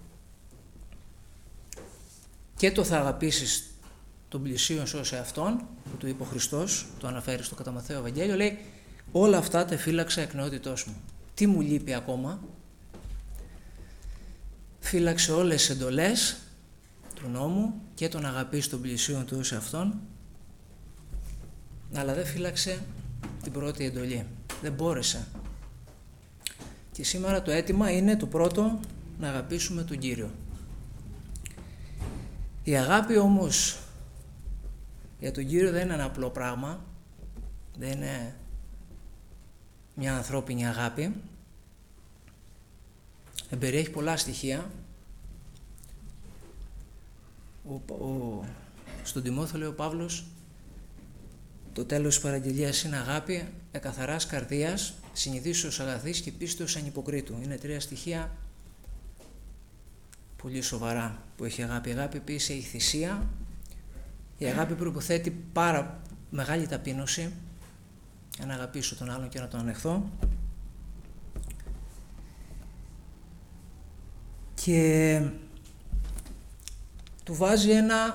και το θα αγαπήσεις τον πλησίον σου ως εαυτόν, που του είπε ο Χριστός, το αναφέρει στο κατά Μαθαίο Ευαγγέλιο, λέει όλα αυτά τα φύλαξα εκ νεότητός μου. Τι μου λείπει ακόμα? Φύλαξε όλες τις εντολές του νόμου και τον αγαπήσει τον πλησίον του ως εαυτόν, αλλά δεν φύλαξε την πρώτη εντολή. Δεν μπόρεσε. Και σήμερα το αίτημα είναι το πρώτο, να αγαπήσουμε τον Κύριο. Η αγάπη όμως για τον Κύριο δεν είναι ένα απλό πράγμα, δεν είναι μια ανθρώπινη αγάπη. Εμπεριέχει πολλά στοιχεία. Στον Τιμόθεο λέει ο Παύλος, το τέλος της παραγγελίας είναι αγάπη εκαθαράς καρδίας, συνειδήσεως αγαθής και πίστεως ανυποκρίτου. Είναι 3 στοιχεία πολύ σοβαρά που έχει αγάπη. Η αγάπη επίσης έχει θυσία. Η αγάπη προϋποθέτει πάρα μεγάλη ταπείνωση για να αγαπήσω τον άλλον και να τον ανεχθώ. Και του βάζει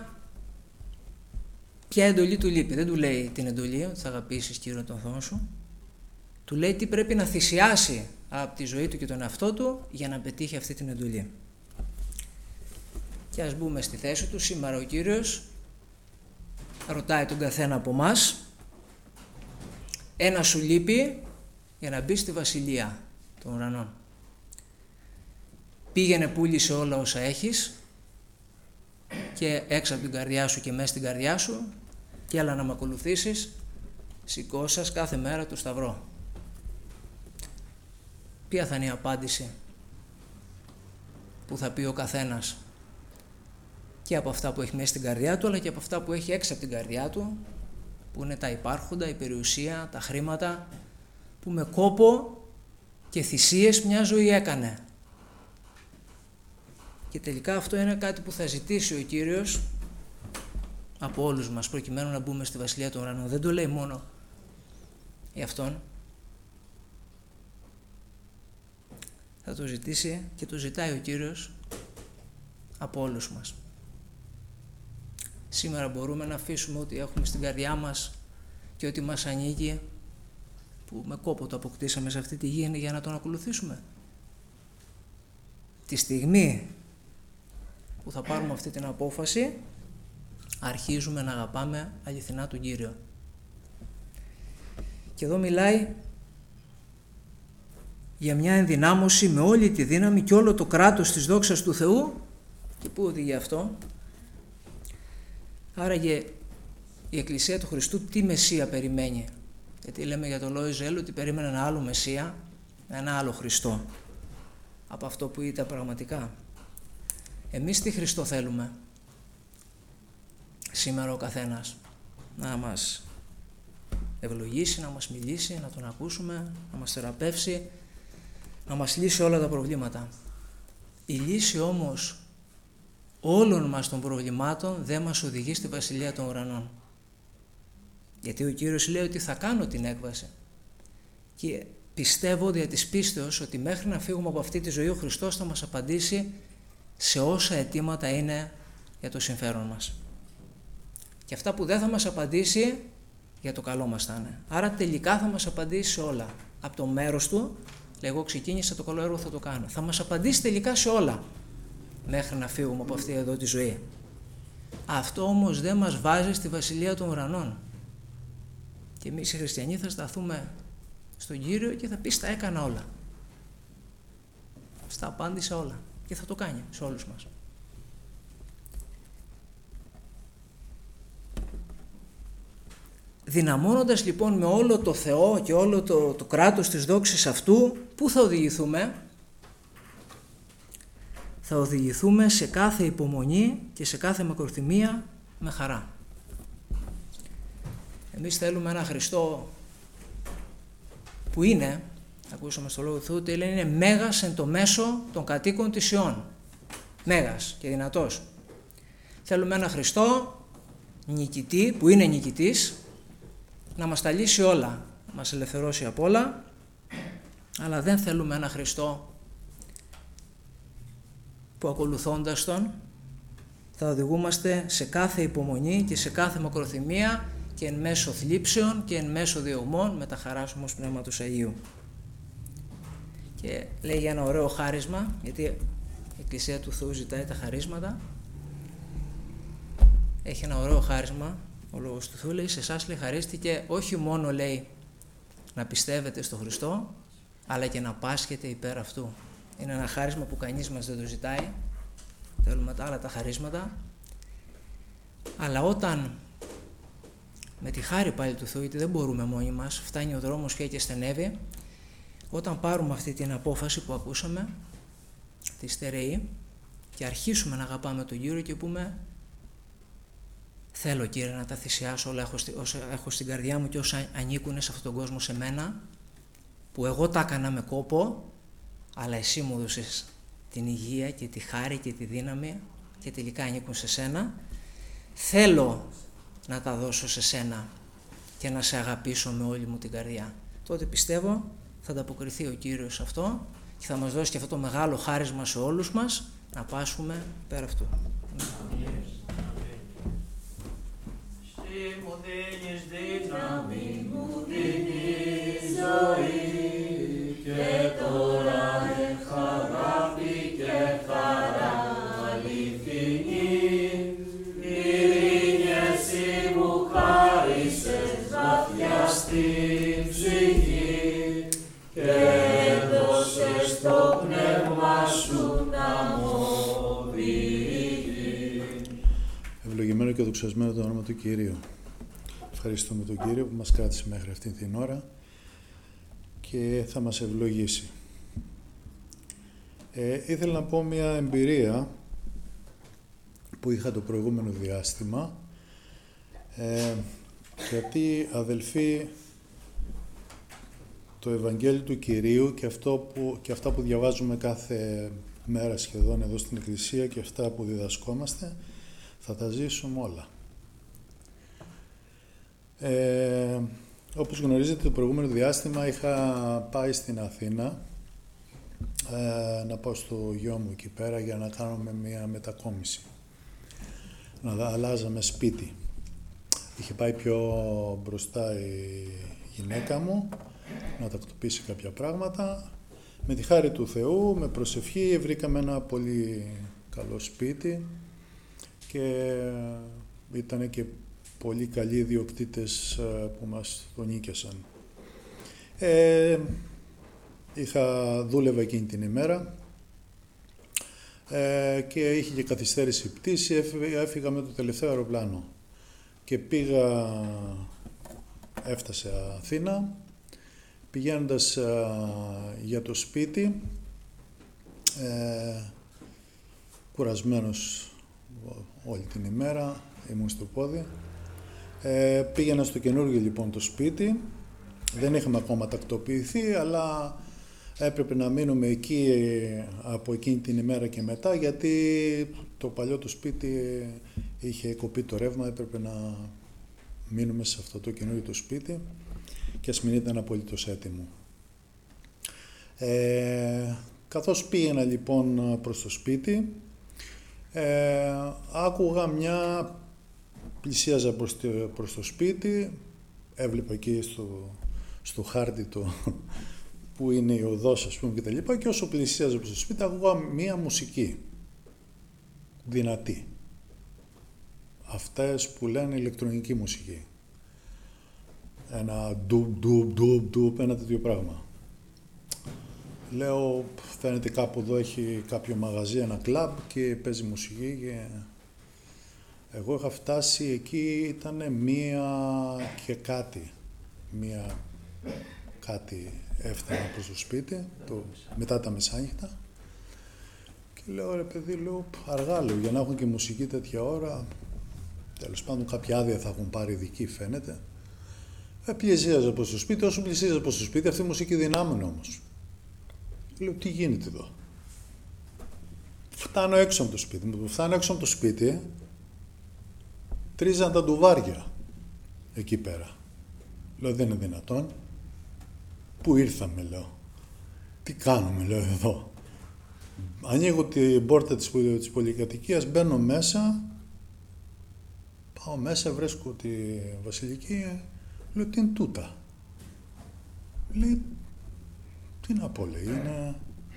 ποια εντολή του λείπει. Δεν του λέει την εντολή ότι θα αγαπήσεις Κύριο τον Θεό σου. Του λέει τι πρέπει να θυσιάσει από τη ζωή του και τον εαυτό του για να πετύχει αυτή την εντολή. Και ας μπούμε στη θέση του. Σήμερα ο Κύριος ρωτάει τον καθένα από εμάς, ένα σου λείπει για να μπει στη βασιλεία των ουρανών. Πήγαινε, πούλησε όλα όσα έχεις και έξω από την καρδιά σου και μέσα στην καρδιά σου και έλα να με ακολουθήσεις, σηκώσας κάθε μέρα το σταυρό. Ποια θα είναι η απάντηση που θα πει ο καθένας και από αυτά που έχει μέσα στην καρδιά του, αλλά και από αυτά που έχει έξω από την καρδιά του, που είναι τα υπάρχοντα, η περιουσία, τα χρήματα, που με κόπο και θυσίες μια ζωή έκανε. Και τελικά αυτό είναι κάτι που θα ζητήσει ο Κύριος από όλους μας, προκειμένου να μπούμε στη Βασιλεία των Ουρανών. Δεν το λέει μόνο για Αυτόν. Θα το ζητήσει και το ζητάει ο Κύριος από όλους μας. Σήμερα μπορούμε να αφήσουμε ό,τι έχουμε στην καρδιά μας και ό,τι μας ανήκει, που με κόπο το αποκτήσαμε σε αυτή τη γη, είναι για να τον ακολουθήσουμε. Τη στιγμή που θα πάρουμε αυτή την απόφαση, αρχίζουμε να αγαπάμε αληθινά τον Κύριο. Και εδώ μιλάει για μια ενδυνάμωση με όλη τη δύναμη και όλο το κράτος της δόξας του Θεού. Και πού οδηγεί αυτό? Άραγε η Εκκλησία του Χριστού τι Μεσσία περιμένει? Γιατί λέμε για τον Λόγο Ισραήλ ότι περίμενε ένα άλλο Μεσσία, ένα άλλο Χριστό από αυτό που ήταν πραγματικά. Εμείς τι Χριστό θέλουμε σήμερα ο καθένας? Να μας ευλογήσει, να μας μιλήσει, να τον ακούσουμε, να μας θεραπεύσει, να μας λύσει όλα τα προβλήματα. Η λύση όμως όλων μας των προβλημάτων δεν μας οδηγεί στη Βασιλεία των Ουρανών. Γιατί ο Κύριος λέει ότι θα κάνω την έκβαση. Και πιστεύω δια της πίστεως ότι μέχρι να φύγουμε από αυτή τη ζωή ο Χριστός θα μας απαντήσει σε όσα αιτήματα είναι για το συμφέρον μας. Και αυτά που δεν θα μας απαντήσει, για το καλό μας θα είναι. Άρα τελικά θα μας απαντήσει σε όλα. Από το μέρος του, λέει εγώ ξεκίνησα το καλό έργο, θα το κάνω. Θα μας απαντήσει τελικά σε όλα, μέχρι να φύγουμε από αυτή εδώ τη ζωή. Αυτό όμως δεν μας βάζει στη Βασιλεία των Ουρανών. Και εμείς οι χριστιανοί θα σταθούμε στον Κύριο και θα πει στα έκανα όλα. Στα απάντησα όλα. Και θα το κάνει σε όλους μας. Δυναμώνοντας λοιπόν με όλο το Θεό και όλο το κράτος της δόξης αυτού, πού θα οδηγηθούμε? Θα οδηγηθούμε σε κάθε υπομονή και σε κάθε μακροθυμία με χαρά. Εμείς θέλουμε ένα Χριστό που είναι, ακούσαμε στο Λόγο του Θεού, ότι είναι μέγας εν το μέσο των κατοίκων της Ιών. Μέγας και δυνατός. Θέλουμε ένα Χριστό νικητή, που είναι νικητής, να μας τα λύσει όλα, να μας ελευθερώσει από όλα, αλλά δεν θέλουμε ένα Χριστό που ακολουθώντας Τον θα οδηγούμαστε σε κάθε υπομονή και σε κάθε μακροθυμία και εν μέσω θλίψεων και εν μέσω διωγμών με τα χαράς όμως Πνεύματος Αγίου. Και λέει για ένα ωραίο χάρισμα, γιατί η Εκκλησία του Θεού ζητάει τα χαρίσματα. Έχει ένα ωραίο χάρισμα, ο Λόγος του Θεού λέει, σε εσάς λέει χαρίστηκε όχι μόνο λέει να πιστεύετε στο Χριστό, αλλά και να πάσχετε υπέρ αυτού. Είναι ένα χάρισμα που κανείς μας δεν το ζητάει, θέλουμε τα άλλα τα χαρίσματα, αλλά όταν με τη χάρη πάλι του Θεού, γιατί δεν μπορούμε μόνοι μας, φτάνει ο δρόμος πια και στενεύει, όταν πάρουμε αυτή την απόφαση που ακούσαμε, τη στερεή, και αρχίσουμε να αγαπάμε τον Κύριο και πούμε, θέλω Κύριε να τα θυσιάσω όλα όσα έχω στην καρδιά μου και όσα ανήκουν σε αυτόν τον κόσμο σε μένα, που εγώ τα έκανα με κόπο, αλλά εσύ μου έδωσες την υγεία και τη χάρη και τη δύναμη και τελικά ανήκουν σε σένα. Θέλω να τα δώσω σε σένα και να σε αγαπήσω με όλη μου την καρδιά. Τότε πιστεύω θα ανταποκριθεί ο Κύριος σε αυτό και θα μας δώσει και αυτό το μεγάλο χάρισμα σε όλους μας να πάσχουμε πέρα αυτού. Εσύ μου δίνεις δύναμη, μου δίνεις ζωή και τώρα έχω αγάπη και χαρά αληθινή. Ειρήνη εσύ μου χάρισες βαθιά στην ψυχή και έδωσες το πνεύμα σου να μου οδηγεί. Ευλογημένο και δοξασμένο το όνομα του Κυρίου. Ευχαριστούμε τον Κύριο που μας κράτησε μέχρι αυτή την ώρα και θα μας ευλογήσει. Ήθελα να πω μια εμπειρία που είχα το προηγούμενο διάστημα, γιατί αδελφοί, το Ευαγγέλιο του Κυρίου και αυτά που διαβάζουμε κάθε μέρα σχεδόν εδώ στην Εκκλησία και αυτά που διδασκόμαστε, θα τα ζήσουμε όλα. Όπως γνωρίζετε, το προηγούμενο διάστημα είχα πάει στην Αθήνα να πάω στο γιο μου εκεί πέρα για να κάνουμε μια μετακόμιση. Να αλλάζαμε σπίτι. Είχε πάει πιο μπροστά η γυναίκα μου να τακτοποιήσει κάποια πράγματα. Με τη χάρη του Θεού, με προσευχή, βρήκαμε ένα πολύ καλό σπίτι και ήταν και πολύ καλοί ιδιοκτήτες που μας το νίκησαν. Δούλευα εκείνη την ημέρα και είχε και καθυστέρηση πτήση, έφυγα με το τελευταίο αεροπλάνο και έφτασε Αθήνα, πηγαίνοντας για το σπίτι, κουρασμένος όλη την ημέρα, ήμουν στο πόδι. Πήγαινα στο καινούργιο λοιπόν το σπίτι, δεν είχαμε ακόμα τακτοποιηθεί, αλλά έπρεπε να μείνουμε εκεί από εκείνη την ημέρα και μετά, γιατί το παλιό το σπίτι είχε κοπεί το ρεύμα, έπρεπε να μείνουμε σε αυτό το καινούργιο το σπίτι και ας μην ήταν απολύτως έτοιμο. Καθώς πήγαινα λοιπόν προς το σπίτι, άκουγα πλησίαζα προς το σπίτι, έβλεπα εκεί στο χάρτη που είναι η οδός, ας πούμε, και τα λοιπά, και όσο πλησίαζα προς το σπίτι άκουγα μία μουσική δυνατή. Αυτές που λένε ηλεκτρονική μουσική. Ένα ντουπ, ένα τέτοιο πράγμα. Λέω, φαίνεται κάπου εδώ έχει κάποιο μαγαζί, ένα κλαμπ και παίζει μουσική και... Εγώ είχα φτάσει εκεί, ήταν κάτι έφτανα προς το σπίτι, μετά τα μεσάνυχτα, και λέω, ρε παιδί, αργά, για να έχουν και μουσική τέτοια ώρα, τέλος πάντων κάποια άδεια θα έχουν πάρει δική, φαίνεται, Πλησίαζα προς το σπίτι, όσο πλησίαζα προς το σπίτι, αυτή η μουσική δυνάμωνε όμως. Λέω, τι γίνεται εδώ. Φτάνω έξω από το σπίτι. Με το φτάνω έξω από το σπίτι, τρίζαν τα ντουβάρια εκεί πέρα. Λέω, δεν είναι δυνατόν. Πού ήρθαμε, λέω. Τι κάνουμε, λέω, εδώ. Ανοίγω την πόρτα της πολυκατοικίας, μπαίνω μέσα, πάω μέσα, βρίσκω τη Βασιλική, λέω, τι είναι τούτα. Λέει, τι να πω, λέει, είναι...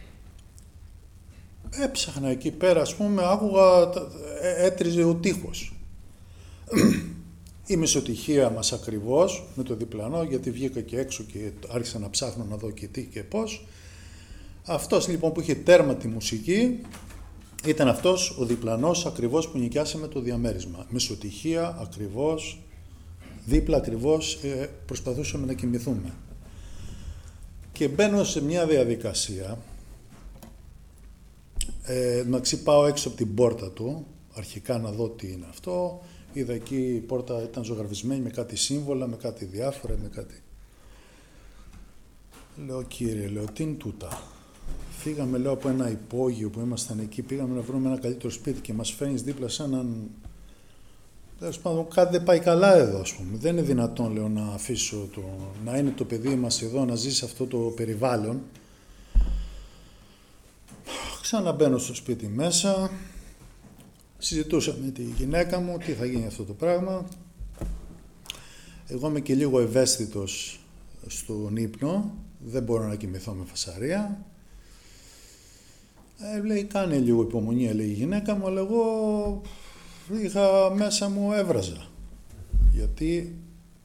Έψαχνα εκεί πέρα, ας πούμε, άκουγα, έτριζε ο τείχος. Η μισοτυχία μας ακριβώς, με το διπλανό, γιατί βγήκα και έξω και άρχισα να ψάχνω να δω και τι και πώς. Αυτός λοιπόν που είχε τέρμα τη μουσική, ήταν αυτός ο διπλανός ακριβώς που νοικιάσαμε το διαμέρισμα. Μισοτυχία ακριβώς, δίπλα ακριβώς, προσπαθούσαμε να κοιμηθούμε. Και μπαίνω σε μια διαδικασία, να πάω έξω από την πόρτα του, αρχικά να δω τι είναι αυτό. Είδα εκεί η πόρτα ήταν ζωγραφισμένη με κάτι σύμβολα, με κάτι διάφορα, με κάτι... Λέω, κύριε, λέω, τι είναι τούτα. Φύγαμε, λέω, από ένα υπόγειο που ήμασταν εκεί, πήγαμε να βρούμε ένα καλύτερο σπίτι και μας φέρνεις δίπλα σε έναν... Τέλος πάντων, κάτι δεν πάει καλά εδώ, ας πούμε. Δεν είναι δυνατόν, λέω, να αφήσω να είναι το παιδί μας εδώ, να ζήσει σε αυτό το περιβάλλον. Ξαναμπαίνω στο σπίτι μέσα, συζητούσα με τη γυναίκα μου τι θα γίνει αυτό το πράγμα. Εγώ είμαι και λίγο ευαίσθητος στον ύπνο, δεν μπορώ να κοιμηθώ με φασαρία. Λέει, κάνε λίγο υπομονή, λέει η γυναίκα μου, αλλά εγώ είχα μέσα μου έβραζα. Γιατί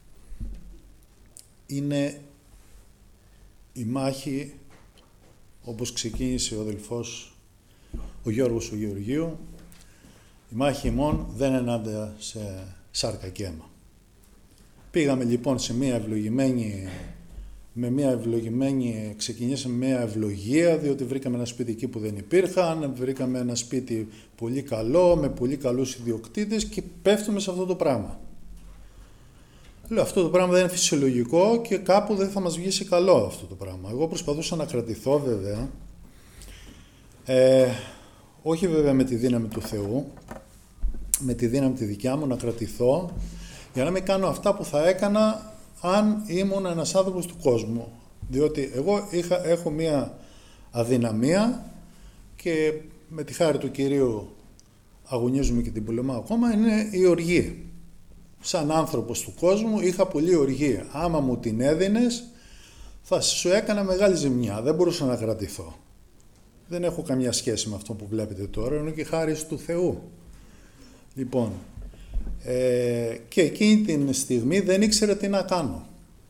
είναι η μάχη, όπως ξεκίνησε ο αδελφός ο Γιώργος ο Γεωργίου, η μάχη ημών δεν ενάντια σε σάρκα και αίμα. Πήγαμε λοιπόν σε μια ευλογημένη, ξεκινήσαμε μια ευλογία, διότι βρήκαμε ένα σπίτι εκεί που δεν υπήρχαν, βρήκαμε ένα σπίτι πολύ καλό, με πολύ καλούς ιδιοκτήτες και πέφτουμε σε αυτό το πράγμα. Λέω, αυτό το πράγμα δεν είναι φυσιολογικό και κάπου δεν θα μας βγει καλό αυτό το πράγμα. Εγώ προσπαθούσα να κρατηθώ βέβαια, όχι βέβαια με τη δύναμη του Θεού, με τη δύναμη τη δικιά μου να κρατηθώ, για να μην κάνω αυτά που θα έκανα αν ήμουν ένας άνθρωπος του κόσμου. Διότι εγώ έχω μία αδυναμία και με τη χάρη του Κυρίου αγωνίζουμε και την πολεμάω ακόμα, είναι η οργή. Σαν άνθρωπος του κόσμου είχα πολύ οργή. Άμα μου την έδινες θα σου έκανα μεγάλη ζημιά. Δεν μπορούσα να κρατηθώ. Δεν έχω καμιά σχέση με αυτό που βλέπετε τώρα, είναι και χάρη του Θεού. Λοιπόν, και εκείνη την στιγμή δεν ήξερα τι να κάνω.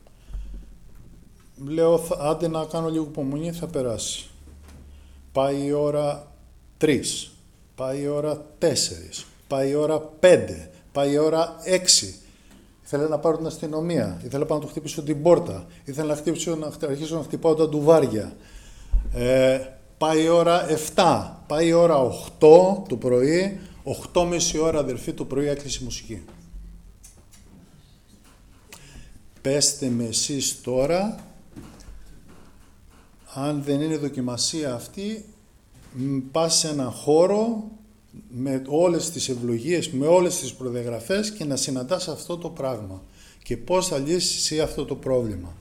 Λέω, άντε να κάνω λίγο υπομονή, θα περάσει. Πάει η ώρα 3, πάει η ώρα 4, πάει η ώρα 5, πάει η ώρα 6. Ήθελα να πάρω την αστυνομία, ήθελα να το χτυπήσω την πόρτα, ήθελα να αρχίσω να χτυπάω τα ντουβάρια. Πάει η ώρα 7, πάει η ώρα 8 το πρωί, 8.30 ώρα αδερφή το πρωί έκλεισε η μουσική. Πέστε με εσείς τώρα, αν δεν είναι δοκιμασία αυτή, πας σε έναν χώρο με όλες τις ευλογίες, με όλες τις προδιαγραφές και να συναντάς αυτό το πράγμα και πώς θα λύσεις εσύ αυτό το πρόβλημα.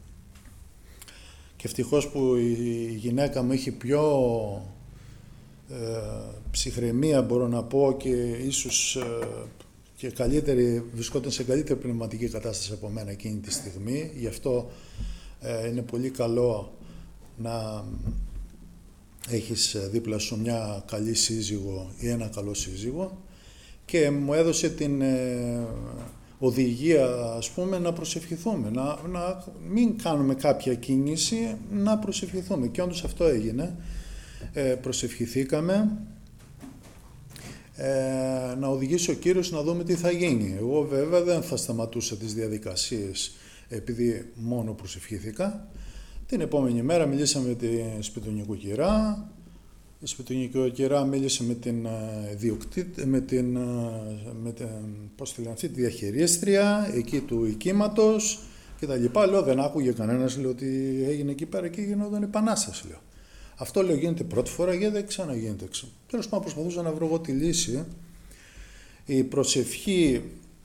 Και ευτυχώς που η γυναίκα μου είχε πιο ψυχραιμία, μπορώ να πω, και ίσως και βρισκόταν σε καλύτερη πνευματική κατάσταση από μένα εκείνη τη στιγμή. Γι' αυτό είναι πολύ καλό να έχεις δίπλα σου μια καλή σύζυγο ή ένα καλό σύζυγο, και μου έδωσε την οδηγία, ας πούμε, να προσευχηθούμε, να μην κάνουμε κάποια κίνηση, να προσευχηθούμε. Και όντως αυτό έγινε. Προσευχηθήκαμε να οδηγήσει ο Κύριος να δούμε τι θα γίνει. Εγώ βέβαια δεν θα σταματούσα τις διαδικασίες επειδή μόνο προσευχήθηκα. Την επόμενη μέρα μιλήσαμε με την σπιτονικοκυρά. Η σπιτονικοκυρά μίλησε με την πώς τη λένε αυτή, τη διαχειρίστρια εκεί του οικίματος. και τα λοιπά. Λέω, δεν άκουγε κανένας, λέω, ότι έγινε εκεί πέρα και γινόταν επανάσταση, λέω. Αυτό, λέω, γίνεται πρώτη φορά γιατί δεν ξαναγίνεται. Τέλος πάντων, προσπαθούσα να βρω εγώ τη λύση. Η προσευχή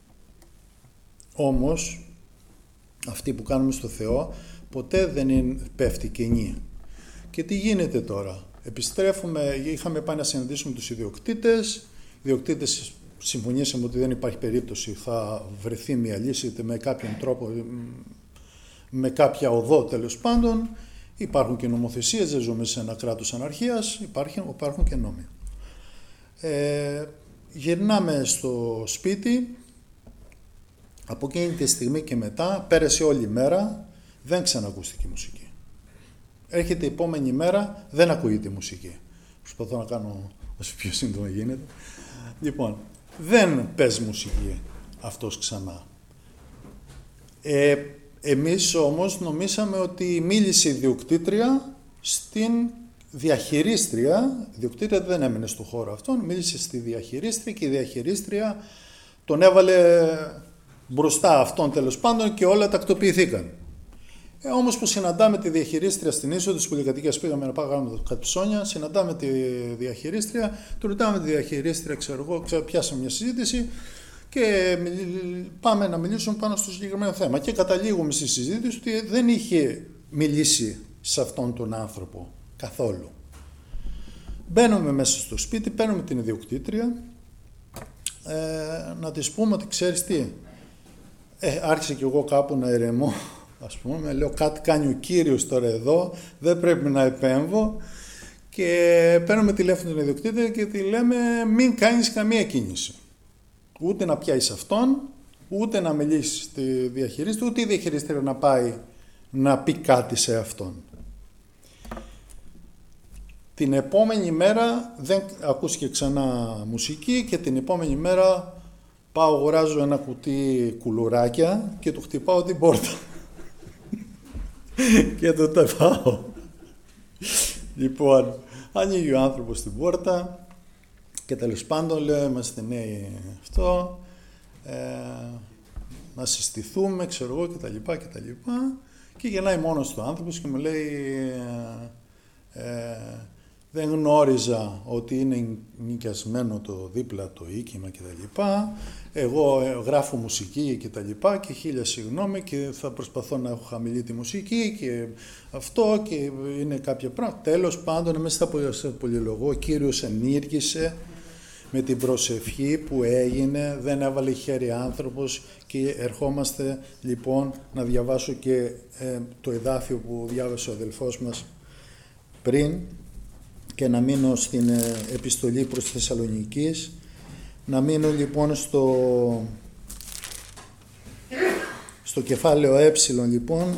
όμως, αυτή που κάνουμε στο Θεό, ποτέ δεν πέφτει κενή. Και τι γίνεται τώρα? Επιστρέφουμε, είχαμε πάει να συναντήσουμε τους ιδιοκτήτες. Οι ιδιοκτήτες συμφωνήσαμε ότι δεν υπάρχει περίπτωση, θα βρεθεί μια λύση είτε με κάποιον τρόπο, με κάποια οδό τέλος πάντων. Υπάρχουν και νομοθεσίες, δεν ζούμε σε ένα κράτος αναρχίας, υπάρχουν και νόμοι. Γυρνάμε στο σπίτι, από εκείνη τη στιγμή και μετά, πέρασε όλη η μέρα, δεν ξανακούστηκε η μουσική. Έρχεται η επόμενη μέρα, δεν ακούγεται η μουσική. Προσπαθώ να κάνω όσο πιο σύντομα γίνεται. Λοιπόν, δεν παίζει μουσική αυτός ξανά. Εμείς όμως νομίσαμε ότι μίλησε η ιδιοκτήτρια στην διαχειρίστρια. Η ιδιοκτήτρια δεν έμεινε στο χώρο αυτόν, μίλησε στη διαχειρίστρια και η διαχειρίστρια τον έβαλε μπροστά αυτόν τέλος πάντων και όλα τακτοποιηθήκαν. Όμως που συναντάμε τη διαχειρίστρια στην είσοδο της πολυκατοικίας, πήγαμε να πάμε κάτι ψώνια, συναντάμε τη διαχειρίστρια, του ρωτάμε τη διαχειρίστρια, πιάσαμε μια συζήτηση και πάμε να μιλήσουμε πάνω στο συγκεκριμένο θέμα. Και καταλήγουμε στη συζήτηση ότι δεν είχε μιλήσει σε αυτόν τον άνθρωπο καθόλου. Μπαίνουμε μέσα στο σπίτι, παίρνουμε την ιδιοκτήτρια, να της πούμε ότι ξέρεις τι, άρχισε κι εγώ κάπου να ηρεμώ, ας πούμε, λέω κάτι κάνει ο Κύριος τώρα εδώ, δεν πρέπει να επέμβω, και παίρνουμε τηλέφωνο την ιδιοκτήτρια και τη λέμε μην κάνεις καμία κίνηση. Ούτε να πιάσεις αυτόν, ούτε να μιλήσεις στη διαχειρίστρια, ούτε η διαχειρίστρια να πάει να πει κάτι σε αυτόν. Την επόμενη μέρα δεν ακούστηκε ξανά μουσική και την επόμενη μέρα πάω, αγοράζω ένα κουτί κουλουράκια και του χτυπάω την πόρτα. Και το τεφάω. Λοιπόν, ανοίγει ο άνθρωπος την πόρτα και τέλος πάντων λέω είμαστε νέοι αυτό, να συστηθούμε, ξέρω εγώ κτλ. Και γεννάει μόνος του άνθρωπος και μου λέει δεν γνώριζα ότι είναι νοικιασμένο το δίπλα το οίκημα κτλ. Εγώ γράφω μουσική κτλ. Και χίλια συγγνώμη και θα προσπαθώ να έχω χαμηλή τη μουσική και αυτό και είναι κάποια πράγματα. Τέλος πάντων, μέσα στα πολυλογώ, ο Κύριος ενήργησε με την προσευχή που έγινε, δεν έβαλε χέρι άνθρωπος και ερχόμαστε λοιπόν να διαβάσω και το εδάφιο που διάβασε ο αδελφός μας πριν και να μείνω στην επιστολή προς Θεσσαλονικής, να μείνω λοιπόν στο κεφάλαιο λοιπόν,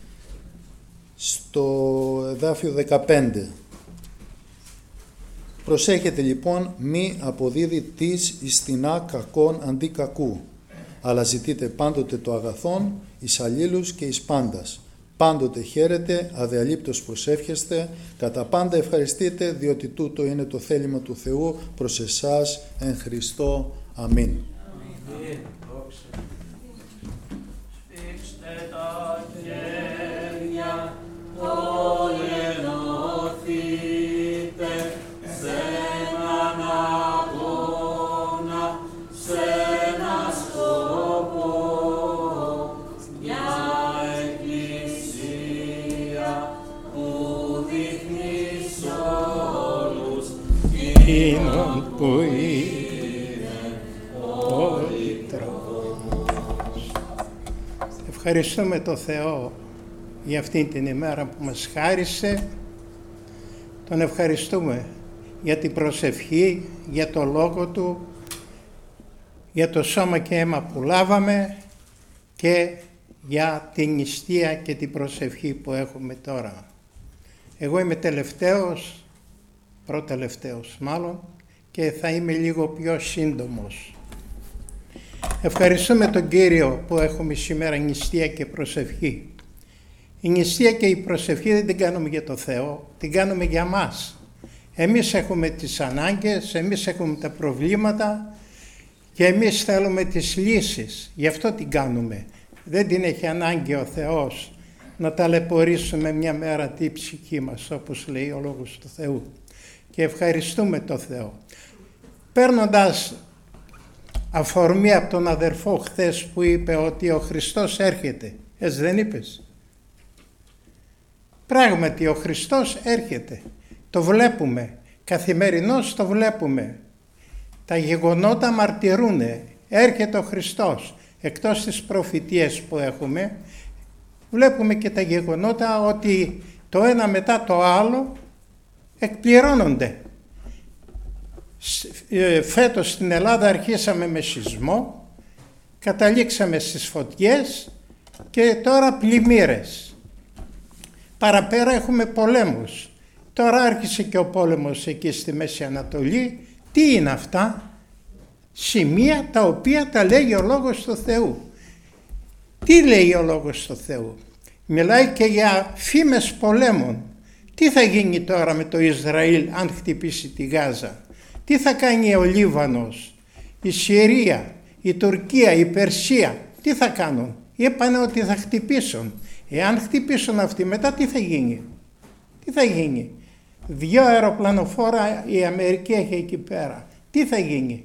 στο εδάφιο 15. Προσέχετε λοιπόν μη αποδίδει της εις τινά κακόν αντί κακού, αλλά ζητείτε πάντοτε το αγαθόν εις αλλήλους και εις πάντας. Πάντοτε χαίρετε, αδιαλείπτως προσεύχεστε, κατά πάντα ευχαριστείτε, διότι τούτο είναι το θέλημα του Θεού προς εσάς εν Χριστώ. Αμήν. Σφίξτε τα χέρια, ολενωθείτε σε έναν αγώνα, σε ένα σκοπό, μια εκκλησία που δείχνει σ' όλους εκείνον που είναι πολυτρόπος. Ευχαριστούμε τον Θεό για αυτή την ημέρα που μας χάρισε. Τον ευχαριστούμε για την προσευχή, για το Λόγο Του, για το σώμα και αίμα που λάβαμε και για την νηστεία και την προσευχή που έχουμε τώρα. Εγώ είμαι προτελευταίος μάλλον, και θα είμαι λίγο πιο σύντομος. Ευχαριστούμε τον Κύριο που έχουμε σήμερα νηστεία και προσευχή. Η νηστεία και η προσευχή δεν την κάνουμε για το Θεό, την κάνουμε για μας. Εμείς έχουμε τις ανάγκες, εμείς έχουμε τα προβλήματα και εμείς θέλουμε τις λύσεις. Γι' αυτό την κάνουμε. δεν την έχει ανάγκη ο Θεός να ταλαιπωρήσουμε μια μέρα τη ψυχή μας, όπως λέει ο Λόγος του Θεού. Και ευχαριστούμε τον Θεό. Παίρνοντας αφορμή από τον αδερφό χθες που είπε ότι ο Χριστός έρχεται, έτσι δεν είπες? Πράγματι ο Χριστός έρχεται, το βλέπουμε, καθημερινώς το βλέπουμε. Τα γεγονότα μαρτυρούνε, έρχεται ο Χριστός. Εκτός τις προφητείες που έχουμε, βλέπουμε και τα γεγονότα ότι το ένα μετά το άλλο εκπληρώνονται. Φέτος στην Ελλάδα αρχίσαμε με σεισμό, καταλήξαμε στις φωτιές και τώρα πλημμύρες. Παραπέρα έχουμε πολέμους. Τώρα άρχισε και ο πόλεμος εκεί στη Μέση Ανατολή. Τι είναι αυτά? Σημεία τα οποία τα λέει ο Λόγος του Θεού. Τι λέει ο Λόγος του Θεού? Μιλάει και για φήμες πολέμων. Τι θα γίνει τώρα με το Ισραήλ αν χτυπήσει τη Γάζα? Τι θα κάνει ο Λίβανος, η Συρία, η Τουρκία, η Περσία? Τι θα κάνουν? Είπανε ότι θα χτυπήσουν. Εάν χτυπήσουν αυτοί, μετά τι θα γίνει? Τι θα γίνει? 2 αεροπλανοφόρα η Αμερική έχει εκεί πέρα. Τι θα γίνει?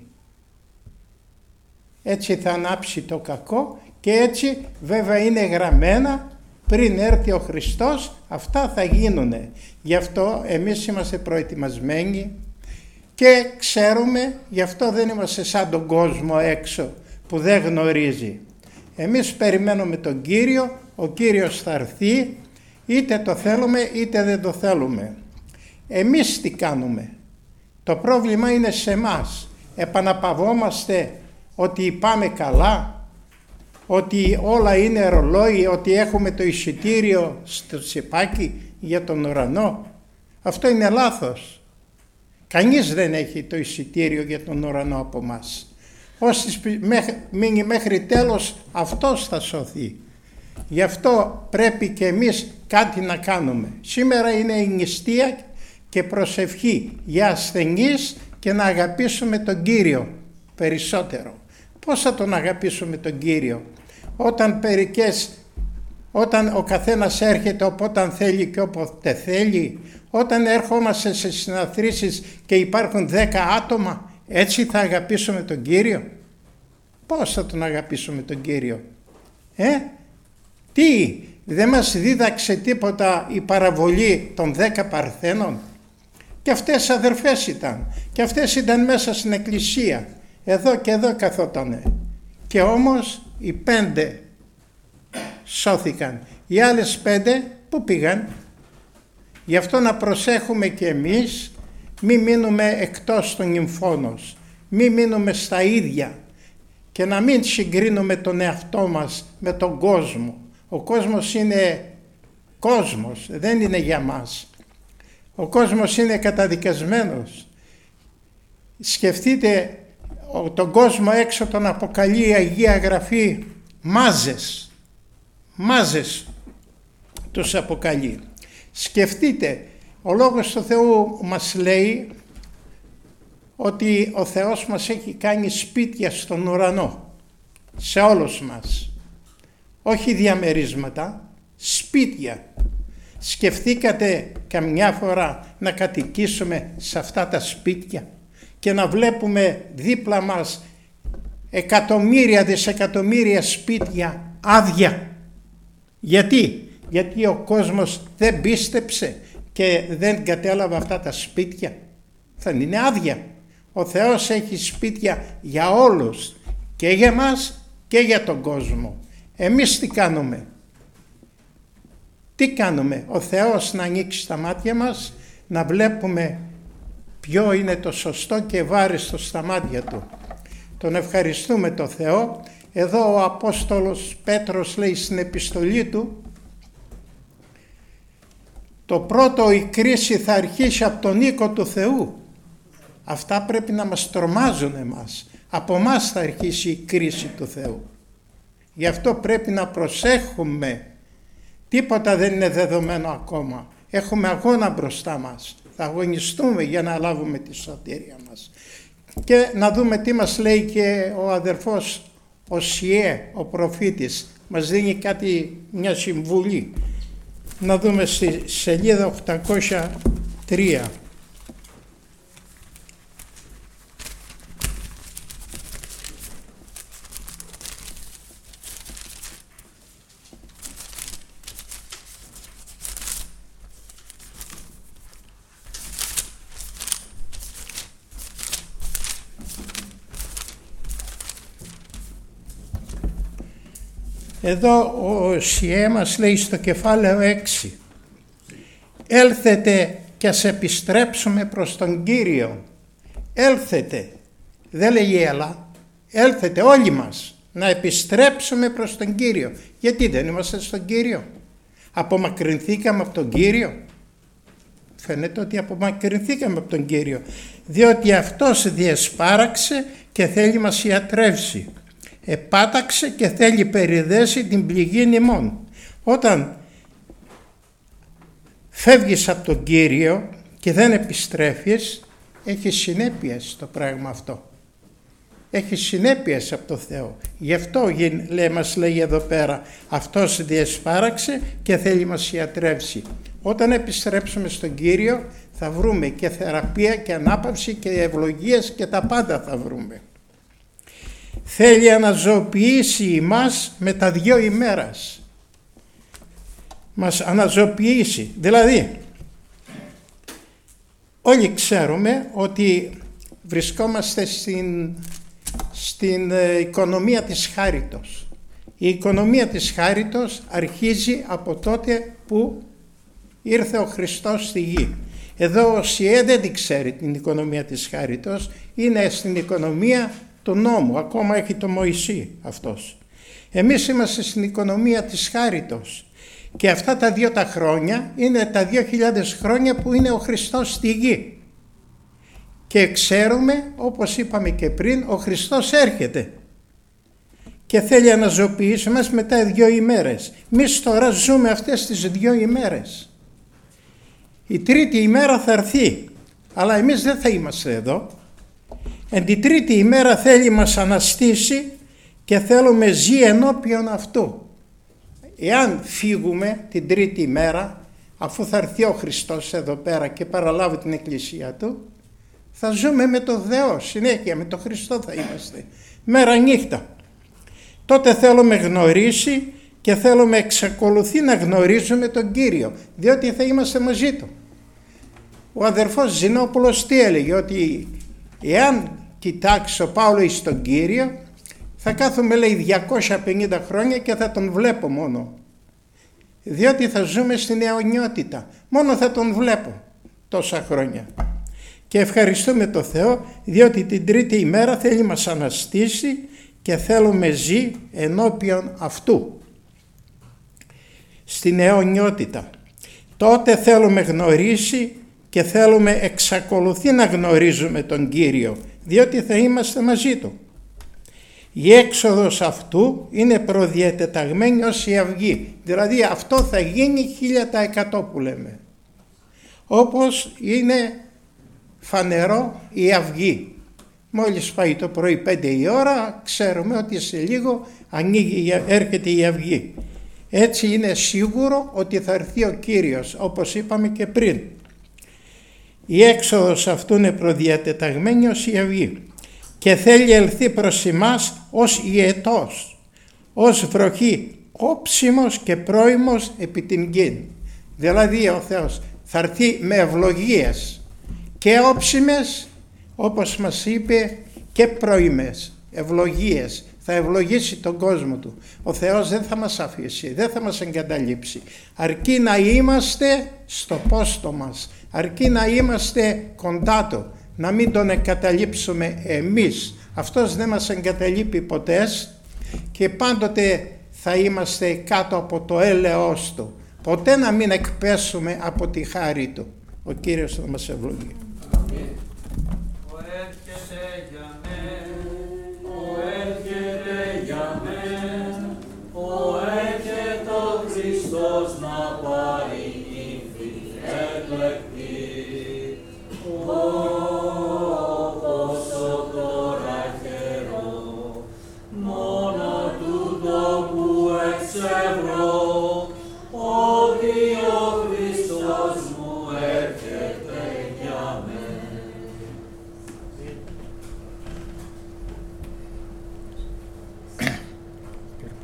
Έτσι θα ανάψει το κακό και έτσι βέβαια είναι γραμμένα πριν έρθει ο Χριστός, αυτά θα γίνουνε. Γι' αυτό εμείς είμαστε προετοιμασμένοι και ξέρουμε, γι' αυτό δεν είμαστε σαν τον κόσμο έξω που δεν γνωρίζει. Εμείς περιμένουμε τον Κύριο, ο Κύριος θα έρθει, είτε το θέλουμε είτε δεν το θέλουμε. Εμείς τι κάνουμε? Το πρόβλημα είναι σε εμάς. Επαναπαυόμαστε ότι πάμε καλά, ότι όλα είναι ρολόι, ότι έχουμε το εισιτήριο στο τσιπάκι για τον ουρανό? Αυτό είναι λάθος. Κανείς δεν έχει το εισιτήριο για τον ουρανό από μας. Όσοι μείνει μέχρι τέλος, αυτός θα σωθεί. Γι' αυτό πρέπει και εμείς κάτι να κάνουμε. Σήμερα είναι η νηστεία και προσευχή για ασθενείς και να αγαπήσουμε τον Κύριο περισσότερο. Πώς θα τον αγαπήσουμε τον Κύριο? Όταν ο καθένας έρχεται όποτε θέλει και όποτε θέλει, όταν ερχόμαστε σε συναθρήσεις και υπάρχουν 10 άτομα, έτσι θα αγαπήσουμε τον Κύριο? Πώς θα τον αγαπήσουμε τον Κύριο? Τι, δεν μας δίδαξε τίποτα η παραβολή των 10 παρθένων? Και αυτές αδερφές ήταν, και αυτές ήταν μέσα στην εκκλησία, εδώ και εδώ καθότανε. Και όμως οι 5 σώθηκαν, οι άλλες 5 πού πήγαν? Γι' αυτό να προσέχουμε και εμείς, μη μείνουμε εκτός των νυμφώνος, μη μείνουμε στα ίδια και να μην συγκρίνουμε τον εαυτό μας με τον κόσμο. Ο κόσμος είναι κόσμος, δεν είναι για μας. Ο κόσμος είναι καταδικασμένος. Σκεφτείτε, τον κόσμο έξω τον αποκαλεί η Αγία Γραφή μάζες τους αποκαλεί. Σκεφτείτε, ο Λόγος του Θεού μας λέει ότι ο Θεός μας έχει κάνει σπίτια στον ουρανό, σε όλους μας. Όχι διαμερίσματα, σπίτια. Σκεφτήκατε καμιά φορά να κατοικήσουμε σε αυτά τα σπίτια και να βλέπουμε δίπλα μας εκατομμύρια, δισεκατομμύρια σπίτια άδεια? Γιατί ο κόσμος δεν πίστεψε και δεν κατέλαβε αυτά τα σπίτια. Θα είναι άδεια. Ο Θεός έχει σπίτια για όλους, και για μας και για τον κόσμο. Εμείς τι κάνουμε? Τι κάνουμε? Ο Θεός να ανοίξει τα μάτια μας, να βλέπουμε ποιο είναι το σωστό και βάριστο στα μάτια Του. Τον ευχαριστούμε τον Θεό. Εδώ ο Απόστολος Πέτρος λέει στην επιστολή του, το πρώτο, η κρίση θα αρχίσει από τον οίκο του Θεού. Αυτά πρέπει να μας τρομάζουν εμάς. Από μας θα αρχίσει η κρίση του Θεού. Γι' αυτό πρέπει να προσέχουμε. Τίποτα δεν είναι δεδομένο ακόμα. Έχουμε αγώνα μπροστά μας. Θα αγωνιστούμε για να λάβουμε τη σωτηρία μας. Και να δούμε τι μας λέει και ο αδερφός Οσιέ, ο προφήτης. μας δίνει μια συμβουλή. Να δούμε στη σελίδα 803. Εδώ ο ΣΙΕ μας λέει στο κεφάλαιο 6: έλθετε και ας επιστρέψουμε προς τον Κύριο. Έλθετε, δεν λέει έλα, έλθετε όλοι μας να επιστρέψουμε προς τον Κύριο. Γιατί δεν είμαστε στον Κύριο? Απομακρυνθήκαμε από τον Κύριο? Φαίνεται ότι απομακρυνθήκαμε από τον Κύριο, διότι Αυτός διεσπάραξε και θέλει μας ιατρεύσει. Επάταξε και θέλει περιδέσει την πληγή ημών. Όταν φεύγεις από τον Κύριο και δεν επιστρέφεις, έχει συνέπειες το πράγμα αυτό. Έχει συνέπειες από το Θεό. Γι' αυτό μας λέει εδώ πέρα, Αυτός διεσπάραξε και θέλει μας ιατρεύσει. Όταν επιστρέψουμε στον Κύριο θα βρούμε και θεραπεία και ανάπαυση και ευλογίες και τα πάντα θα βρούμε. Θέλει να ζωοποιήσει εμάς με τα 2 ημέρας. Μας αναζωοποιήσει. Δηλαδή, όλοι ξέρουμε ότι βρισκόμαστε στην οικονομία της χάριτος. Η οικονομία της χάριτος αρχίζει από τότε που ήρθε ο Χριστός στη γη. Εδώ ο ΣΙΕ δεν την ξέρει την οικονομία της χάριτος, είναι στην οικονομία του νόμου, ακόμα έχει το Μωυσή αυτός. Εμείς είμαστε στην οικονομία της χάριτος και αυτά τα 2 τα χρόνια είναι τα 2.000 χρόνια που είναι ο Χριστός στη γη. Και ξέρουμε, όπως είπαμε και πριν, ο Χριστός έρχεται και θέλει να ζωοποιήσει μας μετά 2 ημέρες. Εμείς τώρα ζούμε αυτές τις 2 ημέρες. Η 3η ημέρα θα έρθει, αλλά εμείς δεν θα είμαστε εδώ. Εν τη 3η ημέρα θέλει μας αναστήσει και θέλουμε ζει ενώπιον Αυτού. Εάν φύγουμε την 3η ημέρα, αφού θα έρθει ο Χριστός εδώ πέρα και παραλάβει την εκκλησία Του, θα ζούμε με τον Θεό συνέχεια, με τον Χριστό θα είμαστε, μέρα νύχτα. Τότε θέλουμε γνωρίσει και θέλουμε εξακολουθεί να γνωρίζουμε τον Κύριο, διότι θα είμαστε μαζί Του. Ο αδερφός Ζηνόπουλος τι έλεγε? Ότι εάν κοιτάξει ο Παύλος στον Κύριο, θα κάθομαι λέει 250 χρόνια και θα τον βλέπω μόνο. Διότι θα ζούμε στην αιωνιότητα. Μόνο θα τον βλέπω τόσα χρόνια. Και ευχαριστούμε τον Θεό, διότι την 3η ημέρα θέλει μας αναστήσει και θέλουμε ζει ενώπιον Αυτού. Στην αιωνιότητα. Τότε θέλουμε γνωρίσει και θέλουμε εξακολουθεί να γνωρίζουμε τον Κύριο, διότι θα είμαστε μαζί Του. Η έξοδος αυτού είναι προδιατεταγμένη ως η αυγή, δηλαδή αυτό θα γίνει 1000% που λέμε. Όπως είναι φανερό η αυγή. Μόλις πάει το πρωί 5 η ώρα, ξέρουμε ότι σε λίγο έρχεται η αυγή. Έτσι είναι σίγουρο ότι θα έρθει ο Κύριος, όπως είπαμε και πριν. Η έξοδος αυτού είναι προδιατεταγμένη ως η αυγή και θέλει ελθεί προς εμάς ως ιετός, ως βροχή, όψιμος και πρώιμος επί την γη. Δηλαδή ο Θεός θα έρθει με ευλογίες και όψιμες, όπως μας είπε, και πρώιμες ευλογίες. Θα ευλογήσει τον κόσμο Του. Ο Θεός δεν θα μας αφήσει, δεν θα μας εγκαταλείψει. Αρκεί να είμαστε στο πόστο μας, αρκεί να είμαστε κοντά Του, να μην Τον εγκαταλείψουμε εμείς. Αυτός δεν μας εγκαταλείπει ποτέ και πάντοτε θα είμαστε κάτω από το έλεος Του. Ποτέ να μην εκπέσουμε από τη χάρη Του. Ο Κύριος θα μας ευλογεί. Να πάρει ύφη εκλεκτή, πόσο τώρα καιρό, μόνο τούτο που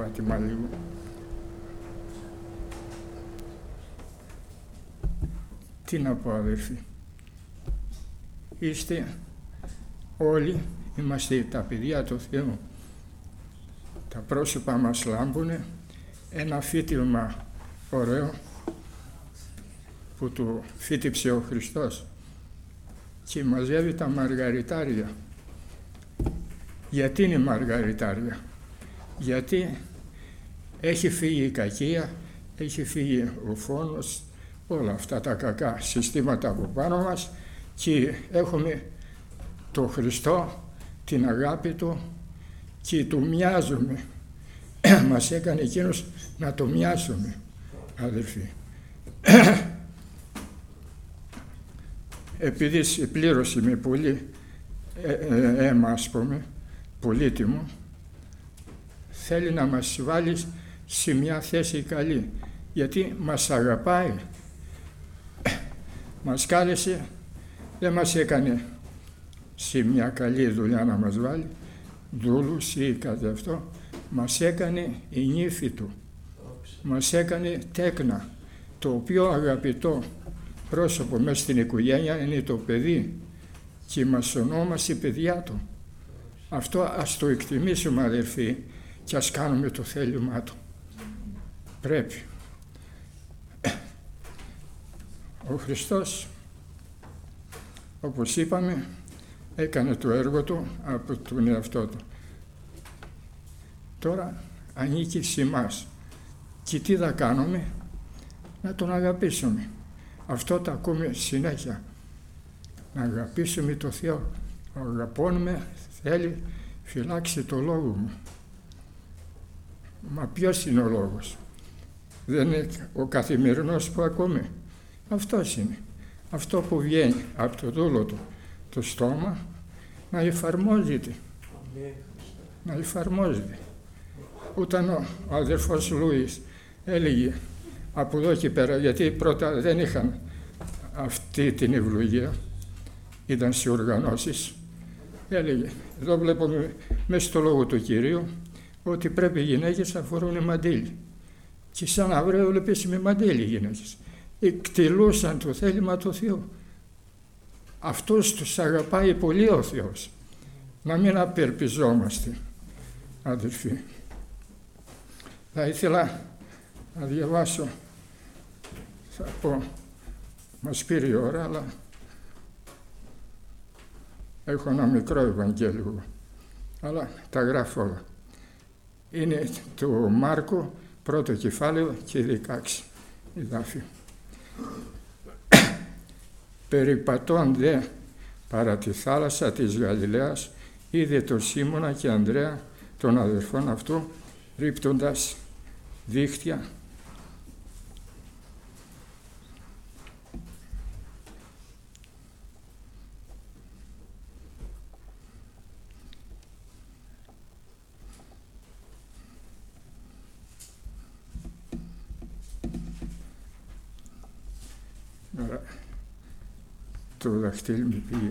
πάτημα λίγο. Τι να πω, αδερφοί, είστε όλοι, είμαστε τα παιδιά του Θεού. Τα πρόσωπα μας λάμπουνε, ένα φύτιλμα ωραίο που του φύτιψε ο Χριστός και μαζεύει τα μαργαριτάρια. Γιατί είναι μαργαριτάρια? Γιατί έχει φύγει η κακία, έχει φύγει ο φόνος, όλα αυτά τα κακά συστήματα από πάνω μας και έχουμε το Χριστό, την αγάπη Του και Του μοιάζουμε. Μας έκανε εκείνος να το μοιάσουμε, αδελφοί. Επειδή συμπλήρωσε με πολύ αίμα, ας πούμε, πολύτιμο, θέλει να μας βάλει σε μια θέση καλή, γιατί μας αγαπάει. Μας κάλεσε, δεν μας έκανε σε μια καλή δουλειά να μας βάλει, δούλους ή κάτι αυτό, μας έκανε η νύφη Του, μας έκανε τέκνα. Το πιο αγαπητό πρόσωπο μέσα στην οικογένεια είναι το παιδί και μας ονόμασε παιδιά Του. Αυτό ας το εκτιμήσουμε, αδερφοί, και ας κάνουμε το θέλημά Του. Πρέπει. Ο Χριστός, όπως είπαμε, έκανε το έργο Του από τον εαυτό Του. Τώρα ανήκει σε εμάς. Και τι θα κάνουμε? Να Τον αγαπήσουμε. Αυτό το ακούμε συνέχεια. Να αγαπήσουμε το Θεό. Αγαπώνουμε, θέλει, φυλάξει το λόγο μου. Μα ποιος είναι ο λόγος? Δεν είναι ο καθημερινός που ακούμε? Αυτός είναι. Αυτό που βγαίνει από το δούλο Του, το στόμα, να εφαρμόζεται. Να εφαρμόζεται. Όταν ο αδερφός Λούις έλεγε από εδώ και πέρα, γιατί πρώτα δεν είχαν αυτή την ευλογία, ήταν σε οργανώσεις, έλεγε, εδώ βλέπουμε μέσα στο λόγο του Κυρίου ότι πρέπει οι γυναίκες να φορούν μαντίλι. Και σαν αύριο βλέπεις με μαντίλι οι γυναίκες. Εκτελούσαν το θέλημα του Θεού. Αυτός τους αγαπάει πολύ ο Θεός. Να μην απελπιζόμαστε, αδελφοί. Θα ήθελα να διαβάσω, θα πω, μας πήρε η ώρα, αλλά έχω ένα μικρό Ευαγγέλιο, αλλά τα γράφω όλα. Είναι το Μάρκο, πρώτο κεφάλαιο και 16 εδάφιο. Περιπατών δε παρά τη θάλασσα της Γαλιλαίας, είδε τον Σίμωνα και Ανδρέα, των αδερφών αυτού, ρίπτοντας δίχτυα. Το δαχτύλι μου πήγε.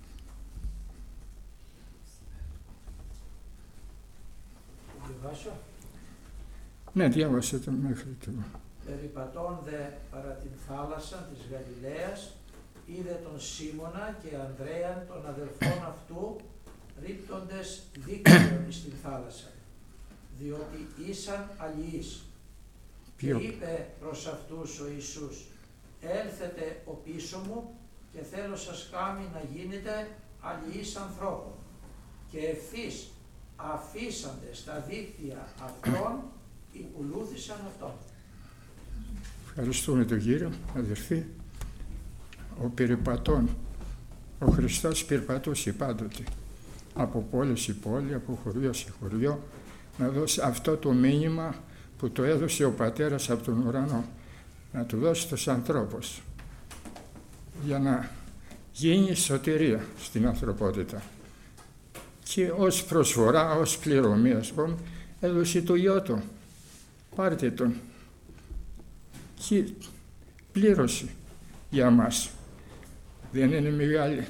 Διαβάσω. Ναι, διάβασε το μέχρι το. Περιπατών δε παρά την θάλασσα της Γαλιλαίας, είδε τον Σίμωνα και Ανδρέαν των αδελφών αυτού, ρίπτοντες δίκτυον στην θάλασσα, διότι ήσαν αλληλείς. Και είπε προς αυτούς ο Ιησούς, έλθετε ο πίσω μου και θέλω σας κάμει να γίνετε αλληλείς ανθρώπων. Και ευθύς αφήσαντες τα δίκτυα αυτών, υπουλούθησαν αυτόν. Ευχαριστούμε τον Κύριο, αδερφοί. Ο περιπατών, ο Χριστός περπατούσε πάντοτε από πόλη σε πόλη, από χωριό σε χωριό, να δώσει αυτό το μήνυμα που το έδωσε ο Πατέρας από τον ουρανό, να του δώσει στους ανθρώπους, για να γίνει σωτηρία στην ανθρωπότητα. Και ως προσφορά, ως πληρωμή, ας πούμε, έδωσε το Υιό Του. Πάρτε τον. Και πλήρωσε για μας. Δεν είναι μεγάλη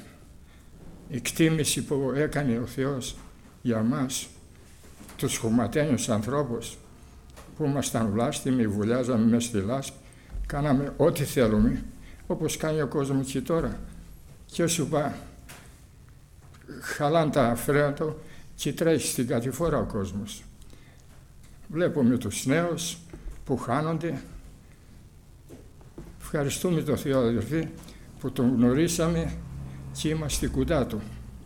εκτίμηση που έκανε ο Θεός για μας, τους χωματένιους ανθρώπους, που ήμασταν βλάστημοι, βουλιάζαμε μέσα στη λάσπη, κάναμε ό,τι θέλουμε, όπως κάνει ο κόσμος και τώρα. Και όσο χαλάνε τα φρένα και τρέχει στην κατηφόρα ο κόσμος. Βλέπουμε τους νέους που χάνονται. Ευχαριστούμε τον Θεό, αδερφοί, που τον γνωρίσαμε και είμαστε κοντά του.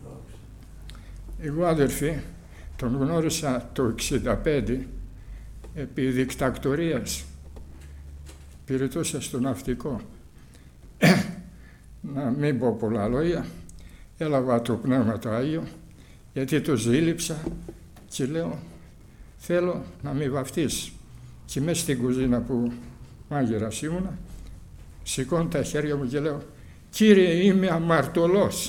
Εγώ, αδερφοί, τον γνώρισα το 1965 επί δικτακτορίας. Πυρητούσα στο ναυτικό. Να μην πω πολλά λόγια, έλαβα το Πνεύμα το Άγιο, γιατί το ζήλιψα και λέω, θέλω να με βαφτίσει. Και μέσα στην κουζίνα που μάγειρας ήμουνα, σηκώνω τα χέρια μου και λέω, Κύριε, είμαι αμαρτωλός.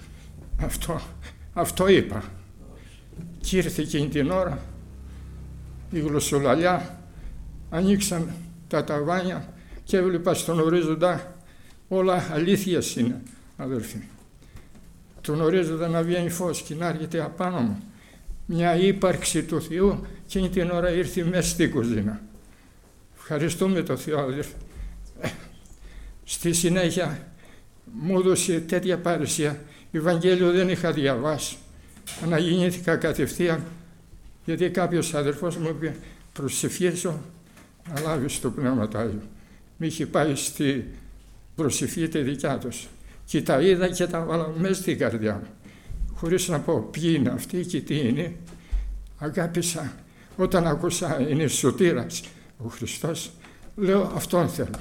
Αυτό είπα. Και ήρθε εκείνη την ώρα, η γλωσσολαλιά, ανοίξαν τα ταβάνια και έβλεπα στον ορίζοντα όλα αλήθειες είναι, αδερφοί. Τον ορίζοντα να βγαίνει φως και να έρχεται απάνω μου. Μια ύπαρξη του Θεού εκείνη την ώρα ήρθε μέσα στην κουζίνα. Ευχαριστούμε τον Θεό, αδερφοί. Στη συνέχεια μου έδωσε τέτοια παρουσία. Ευαγγέλιο δεν είχα διαβάσει. Αναγεννήθηκα κατευθείαν, γιατί κάποιος αδερφός μου είπε προσευχήσω να λάβεις το Πνεύμα του Άγιο. Μ' είχε πάει στη προσευχή τη δικιά τους και τα είδα και τα βάλα μέσα στην καρδιά μου. Χωρίς να πω ποιοι είναι αυτοί και τι είναι, αγάπησα. Όταν ακούσα είναι σωτήρας ο Χριστός, λέω αυτόν θέλω.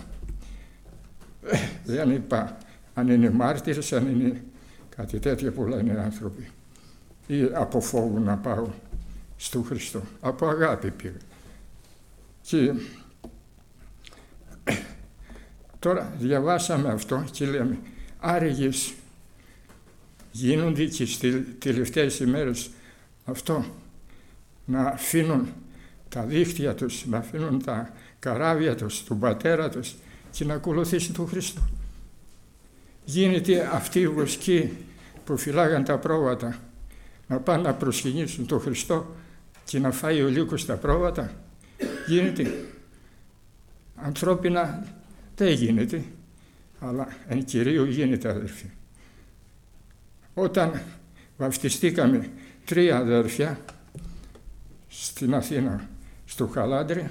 Δεν είπα αν είναι μάρτυρες, αν είναι κάτι τέτοιο που λένε οι άνθρωποι. Ή από φόβο να πάω στο Χριστό. Από αγάπη πήγα. Και τώρα διαβάσαμε αυτό και λέμε άραγες γίνονται και στις τελευταίες ημέρες αυτό, να αφήνουν τα δίχτυα τους, να αφήνουν τα καράβια τους, τον πατέρα τους και να ακολουθήσουν τον Χριστό. Γίνεται αυτοί οι βοσκοί που φυλάγαν τα πρόβατα να πάνε να προσκυνήσουν τον Χριστό και να φάει ο λύκος τα πρόβατα. Γίνεται. Ανθρώπινα δεν γίνεται, αλλά εν κυρίω γίνεται, αδερφοί. Όταν βαφτιστήκαμε 3 αδερφιά στην Αθήνα, στο Χαλάντρι,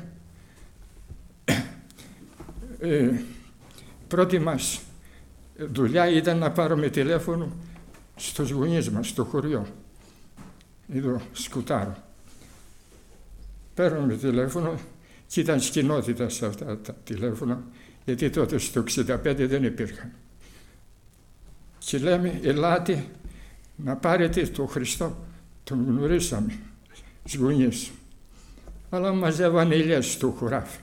πρώτη μας δουλειά ήταν να πάρουμε τηλέφωνο στους γονείς μας, στο χωριό, εδώ Σκουτάρο. Παίρνουμε τηλέφωνο και ήταν σκηνότητα σε αυτά τα τηλέφωνα, γιατί τότε στο 65 δεν υπήρχαν. Και λέμε, ελάτε να πάρετε τον Χριστό, τον γνωρίσαμε, τις γονείς. Αλλά μαζεύανε ηλιές στο χωράφι.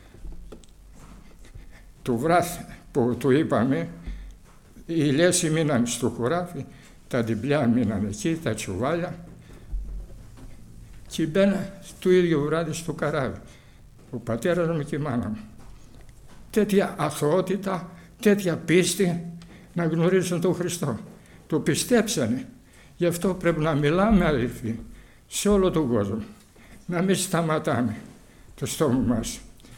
Το βράδυ που το είπαμε, οι ηλιές μείναν στο χωράφι, τα διπλιά μείναν εκεί, τα τσουβάλια, και μπαίνα το ίδιο βράδυ στο καράβι, ο πατέρας μου και η μάνα μου. Τέτοια αθωότητα, τέτοια πίστη να γνωρίζουν τον Χριστό. Το πιστέψανε. Γι' αυτό πρέπει να μιλάμε, αδελφοί, σε όλο τον κόσμο. Να μην σταματάμε το στόμα μας.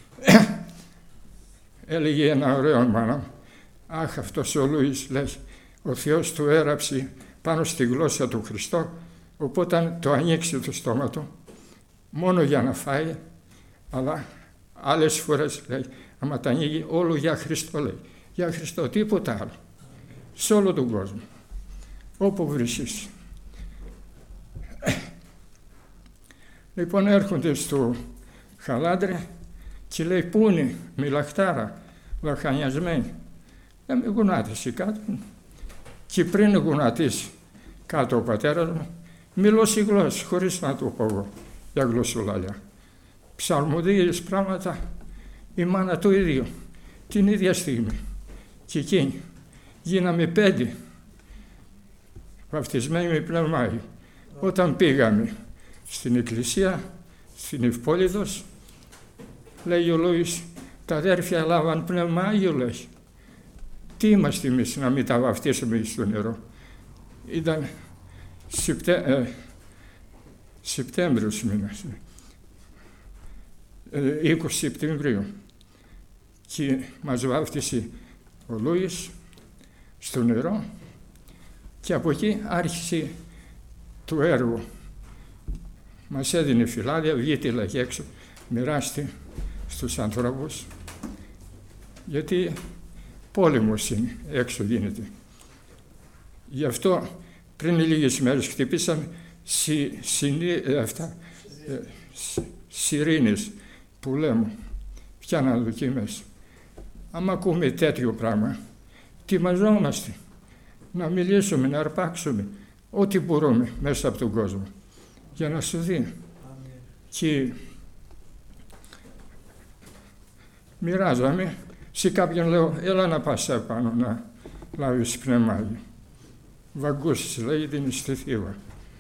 Έλεγε ένα ωραίο μάνα, αχ, αυτός ο Λουίς, λέει, ο Θεός του έγραψε πάνω στη γλώσσα του Χριστό, οπότε το ανοίξει το στόμα του, μόνο για να φάει, αλλά άλλες φορές, λέει, άμα τα ανοίγει, όλο για Χριστό, λέει. Για Χριστό, τίποτα άλλο. Σε όλο τον κόσμο. Όπου βρίσκεις. Λοιπόν, έρχονται στο Χαλάντρι και λέει, πού είναι, με λαχτάρα, λαχανιασμένη. Με γονάτισε κάτω. Και πριν γονατίσει κάτω ο πατέρας μου, μιλώσει γλώσσα, χωρίς να το πω εγώ, για γλωσσολαλιά. Ψαλμοδίες πράγματα, η μάνα το ίδιο, την ίδια στιγμή. Και εκείνη, γίναμε 5, βαφτισμένοι με Πνεύμα Άγιο. Όταν πήγαμε στην εκκλησία, στην Ευπόλυδος, λέει ο Λούις, τα αδέρφια λάβαν Πνεύμα Άγιο, λέει. Τι είμαστε εμείς να μην τα βαφτίσουμε στο νερό. Ήταν Σεπτέμβριος μήνας. 20 Σεπτεμβρίου. Και μας βάφτισε ο Λούις στο νερό και από εκεί άρχισε το έργο. Μας έδινε φυλάδια, βγείτε λαγί έξω, μοιράστε στους ανθρώπους, γιατί πόλεμος είναι, έξω γίνεται. Γι' αυτό πριν λίγες μέρες χτυπήσαμε σιρήνες που λέμε, πιάναν δοκίμες. Άμα ακούμε τέτοιο πράγμα, ετοιμαζόμαστε να μιλήσουμε, να αρπάξουμε ό,τι μπορούμε μέσα από τον κόσμο για να σωθεί. Και μοιράζαμε, σε κάποιον λέω, έλα να πας απάνω να λάβεις πνεύμα Άγιο. Βαγκούσεις, λέγεται, είναι στη Θήβα.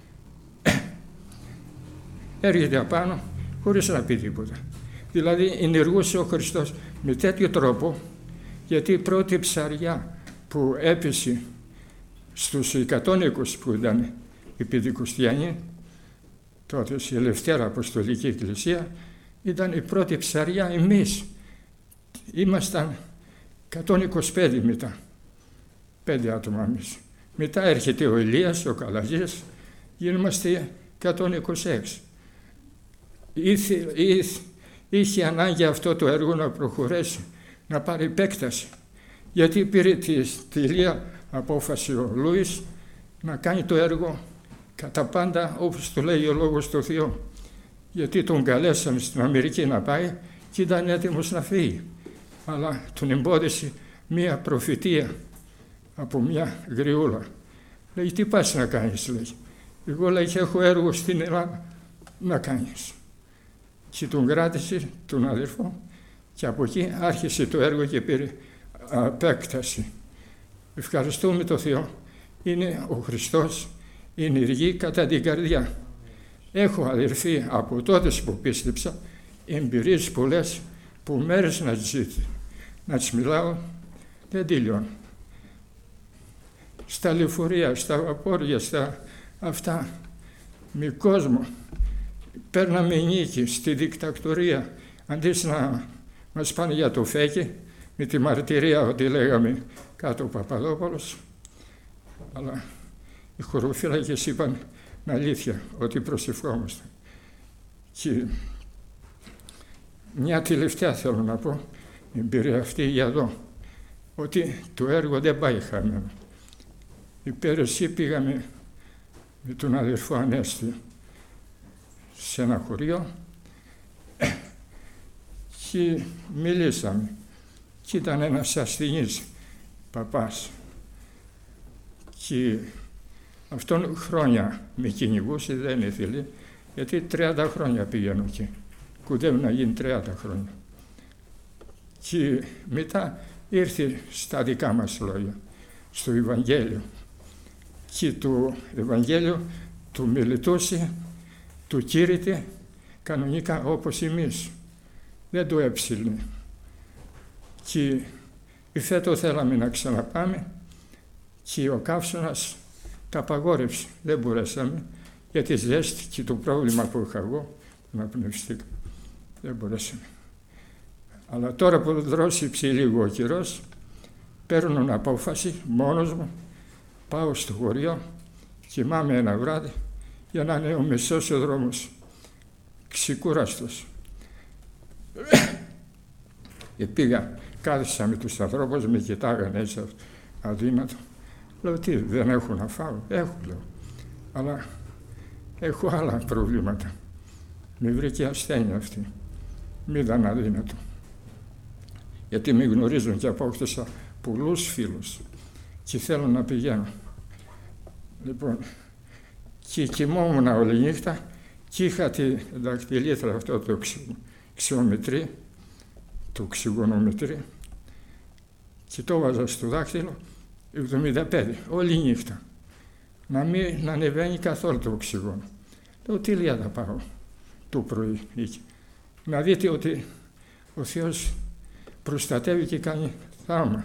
Έρχεται απάνω χωρίς να πει τίποτα. Δηλαδή ενεργούσε ο Χριστός με τέτοιο τρόπο, γιατί η πρώτη ψαριά που έπεσε στους 120 που ήταν οι Πεντηκοστιανοί, τότε η Ελευθέρα Αποστολική Εκκλησία, ήταν η πρώτη ψαριά εμείς. Ήμασταν 125 μετά, 5 άτομα εμείς. Μετά έρχεται ο Ηλίας, ο Καλαζής, γίνομαστε 126. Είχε ανάγκη αυτό το έργο να προχωρήσει, να πάρει επέκταση. Γιατί πήρε τη τελεία απόφαση ο Λούις να κάνει το έργο κατά πάντα όπως το λέει ο Λόγος του Θεού. Γιατί τον καλέσαμε στην Αμερική να πάει και ήταν έτοιμος να φύγει. Αλλά τον εμπόδισε μία προφητεία από μια γριούλα. Λέει, τι πας να κάνεις, λέει. Εγώ, λέει, έχω έργο στην Ελλάδα να κάνεις. Και τον κράτησε τον αδερφό και από εκεί άρχισε το έργο και πήρε απέκταση. Ευχαριστούμε τον Θεό. Είναι ο Χριστός ενεργεί κατά την καρδιά. Έχω αδερφοί από τότε που πίστεψα, εμπειρίες πολλές που μέρες να τις μιλάω δεν τελειώνω. Στα λεωφορεία, στα βαπόρια, στα αυτά με κόσμο. Παίρναμε νίκη στη δικτακτορία, αντί να μας πάνε για το φέκι, με τη μαρτυρία ότι λέγαμε κάτω ο Παπαδόπουλος, αλλά οι χωροφύλακες είπαν αλήθεια, ότι προσευχόμαστε. Και μια τελευταία θέλω να πω, η εμπειρία αυτή για εδώ, ότι το έργο δεν πάει χαμένο. Η πέρυσι πήγαμε με τον αδερφό Ανέστη σε ένα χωριό και μιλήσαμε και ήταν ένας ασθενής παπάς και αυτόν χρόνια με κυνηγούσε, δεν ήθελε, γιατί 30 χρόνια πήγαινε εκεί, κοντεύει να γίνει 30 χρόνια. Και μετά ήρθε στα δικά μας λόγια, στο Ευαγγέλιο, και το Ευαγγέλιο του μελετούσε, του κήρυτε κανονικά όπως εμείς, δεν το έψιλνε. Και φέτο θέλαμε να ξαναπάμε και ο καύσωνας τα απαγόρευσε, δεν μπορέσαμε, γιατί ζέστη και το πρόβλημα που είχα εγώ, να πνευστήκα, δεν μπορέσαμε. Αλλά τώρα που δρόσιψε λίγο ο καιρός, παίρνω απόφαση μόνος μου, πάω στο χωριό, κοιμάμαι ένα βράδυ για να είναι ο μεσός ο δρόμος ξεκούραστος. Και πήγα, κάθισα με τους ανθρώπους, με κοιτάγανε έτσι αδύνατο. Λέω, τι, δεν έχω να φάω? Έχω, λέω, αλλά έχω άλλα προβλήματα. Με βρήκε ασθένεια αυτή, μη ήταν αδύνατο. Γιατί με γνωρίζουν και απόκτησα πολλούς φίλους και θέλω να πηγαίνω. Λοιπόν, και κοιμόμουν όλη νύχτα και είχα τη δακτυλίτρα αυτό το οξυγονομετρή, το οξυγονομετρή, και το βάζα στο δάχτυλο 75, όλη νύχτα. Να μην ανεβαίνει καθόλου το οξυγόνο. Λέω, τι λέει θα πάω το πρωί εκεί. Να δείτε ότι ο Θεός προστατεύει και κάνει θαύμα.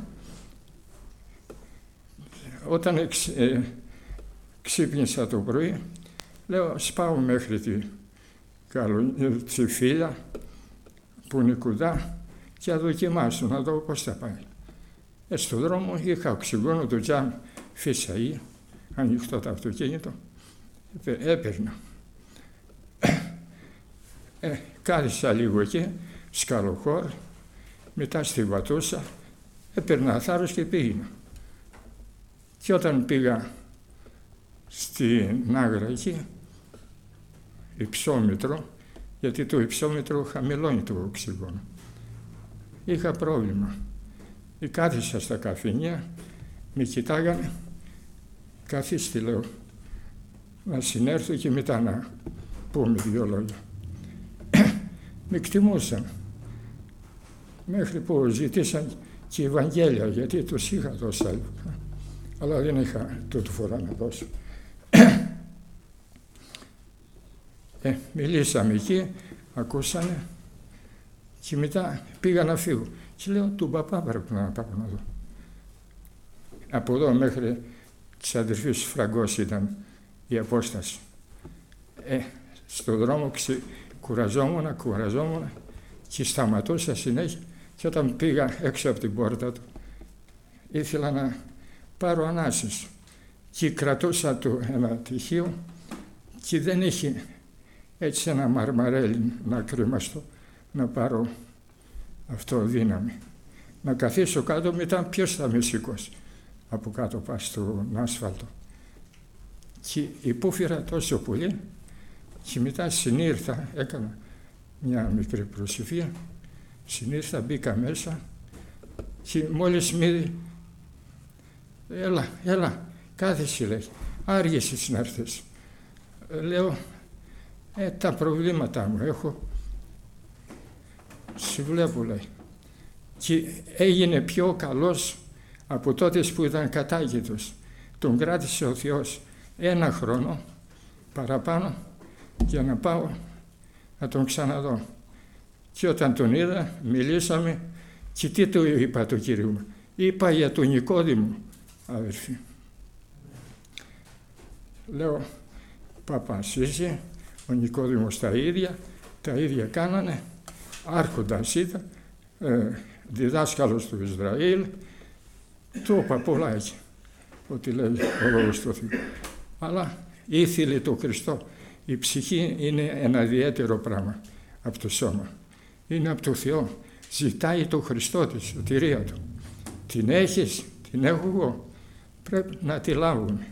Όταν ξύπνησα το πρωί, λέω, σπάω μέχρι τη Φύλλα, που είναι κοντά και να δοκιμάσω, να δω πώς θα πάει. Στον δρόμο είχα οξυγόνο, το τζάμ φύσαει, ανοιχτό το αυτοκίνητο, έπαιρνα. Κάθισα λίγο εκεί, σκαλοχώρ, μετά στη Βατούσα, έπαιρνα θάρρος και πήγαινα. Και όταν πήγα στην Άγρα εκεί, υψόμετρο, γιατί το υψόμετρο χαμηλώνει το οξυγόνο, είχα πρόβλημα. Κάθισα στα καφενεία, με κοιτάγανε, καθίστε λέω, να συνέρθω και μετά να πούμε 2 λόγια. Με εκτιμούσαν, μέχρι που ζητήσαν και Ευαγγέλια, γιατί τους είχα δώσει άλλο, αλλά δεν είχα τούτη φορά να δώσω. Μιλήσαμε εκεί, ακούσανε και μετά πήγα να φύγω. Και λέω, του παπά πρέπει να πάω να δω. Από εδώ μέχρι της αδερφής Φραγκός ήταν η απόσταση. Στον δρόμο κουραζόμουν και σταματούσα συνέχεια και όταν πήγα έξω από την πόρτα του ήθελα να πάρω ανάσες και κρατούσα του ένα τυχείο και δεν είχε έτσι ένα μαρμαρέλι να κρεμαστώ να πάρω αυτό δύναμη. Να καθίσω κάτω, μετά ποιος θα με σηκώσει από κάτω πάω στον άσφαλτο. Και υπόφυρα τόσο πολύ και μετά συνήρθα, έκανα μια μικρή προσευχή, συνήρθα, μπήκα μέσα και μόλις μ' είδε, έλα, κάθεσαι λέει, άργησες να έρθεις. Λέω, τα προβλήματά μου έχω, σε βλέπω λέει. Και έγινε πιο καλός από τότε που ήταν κατάγητος. Τον κράτησε ο Θεός 1 χρόνο παραπάνω για να πάω να τον ξαναδώ. Και όταν τον είδα, μιλήσαμε και τι του είπα το Κύριο μου. Είπα για τον Νικόδημο, αδερφοί. Λέω, παπάς είσαι, ο Νικόδημος τα ίδια κάνανε, άρχοντας ήταν, διδάσκαλος του Ισραήλ, του είπα πολλά έτσι, ότι λέει ο λόγος του Θεού. Αλλά ήθελε το Χριστό. Η ψυχή είναι ένα ιδιαίτερο πράγμα από το σώμα. Είναι από το Θεό. Ζητάει το Χριστό τη σωτηρία του. Την έχεις, την έχω εγώ. Πρέπει να τη λάβουμε.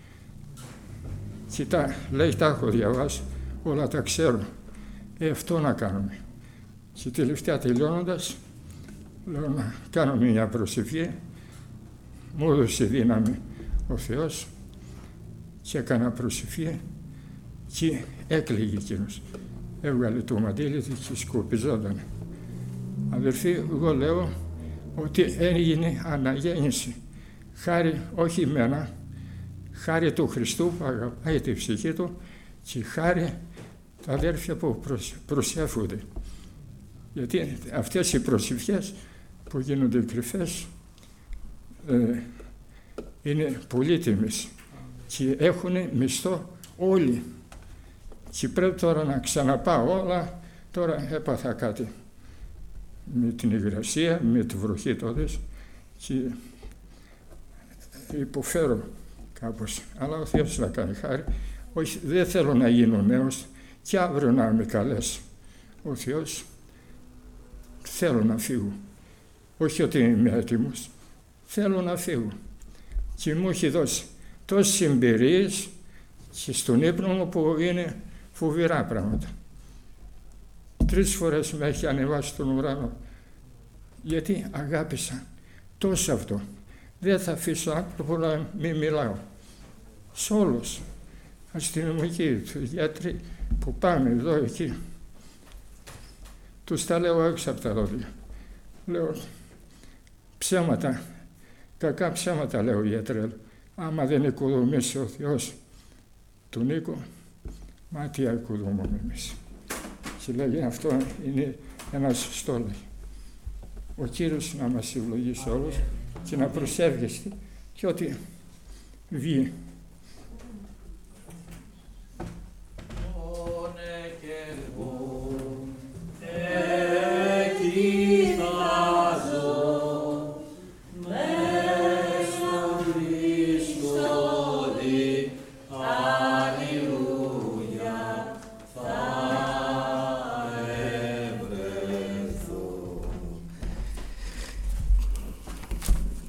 Κοιτά, λέει, τα έχω διαβάσει, όλα τα ξέρω. Αυτό να κάνουμε. Και τελευταία τελειώνοντας, λέω να κάνω μια προσευχή. Μου έδωσε δύναμη ο Θεός και έκανα προσευχή και έκλαιγε εκείνος. Έβγαλε το μαντίλι και σκουπιζόταν. Αδερφοί, εγώ λέω ότι έγινε αναγέννηση. Χάρη όχι εμένα, χάρη του Χριστού που αγαπάει τη ψυχή του και χάρη τα αδέρφια που προσεύχονται. Γιατί αυτές οι προσευχές που γίνονται κρυφές είναι πολύτιμες και έχουν μισθό όλοι. Και πρέπει τώρα να ξαναπάω όλα. Τώρα έπαθα κάτι με την υγρασία, με τη βροχή τότε και υποφέρω κάπως. Αλλά ο Θεός να κάνει χάρη. Όχι, δεν θέλω να γίνω νέος και αύριο να με καλέσει ο Θεός. Θέλω να φύγω. Όχι ότι είμαι έτοιμος. Θέλω να φύγω. Και μου έχει δώσει τόσες εμπειρίες και στον ύπνο μου που είναι φοβερά πράγματα. 3 φορές με έχει ανεβάσει στον ουρανό. Γιατί αγάπησα τόσο αυτό. Δεν θα αφήσω άνθρωπο να μην μιλάω. Σ' όλους. Αστυνομικοί, γιατροί που πάμε εδώ εκεί. Τους τα λέω έξω από τα λόγια. Λέω ψέματα, κακά ψέματα λέω γιατρέ. Άμα δεν οικοδομήσει ο Θεός τον Νίκο, μα τι οικοδομούμε εμείς. Και λέγει αυτό είναι ένα σωστό λέει. Ο Κύριος να μας ευλογήσει όλους και να προσεύγεστε και ό,τι βγει. Όνε και εγώ,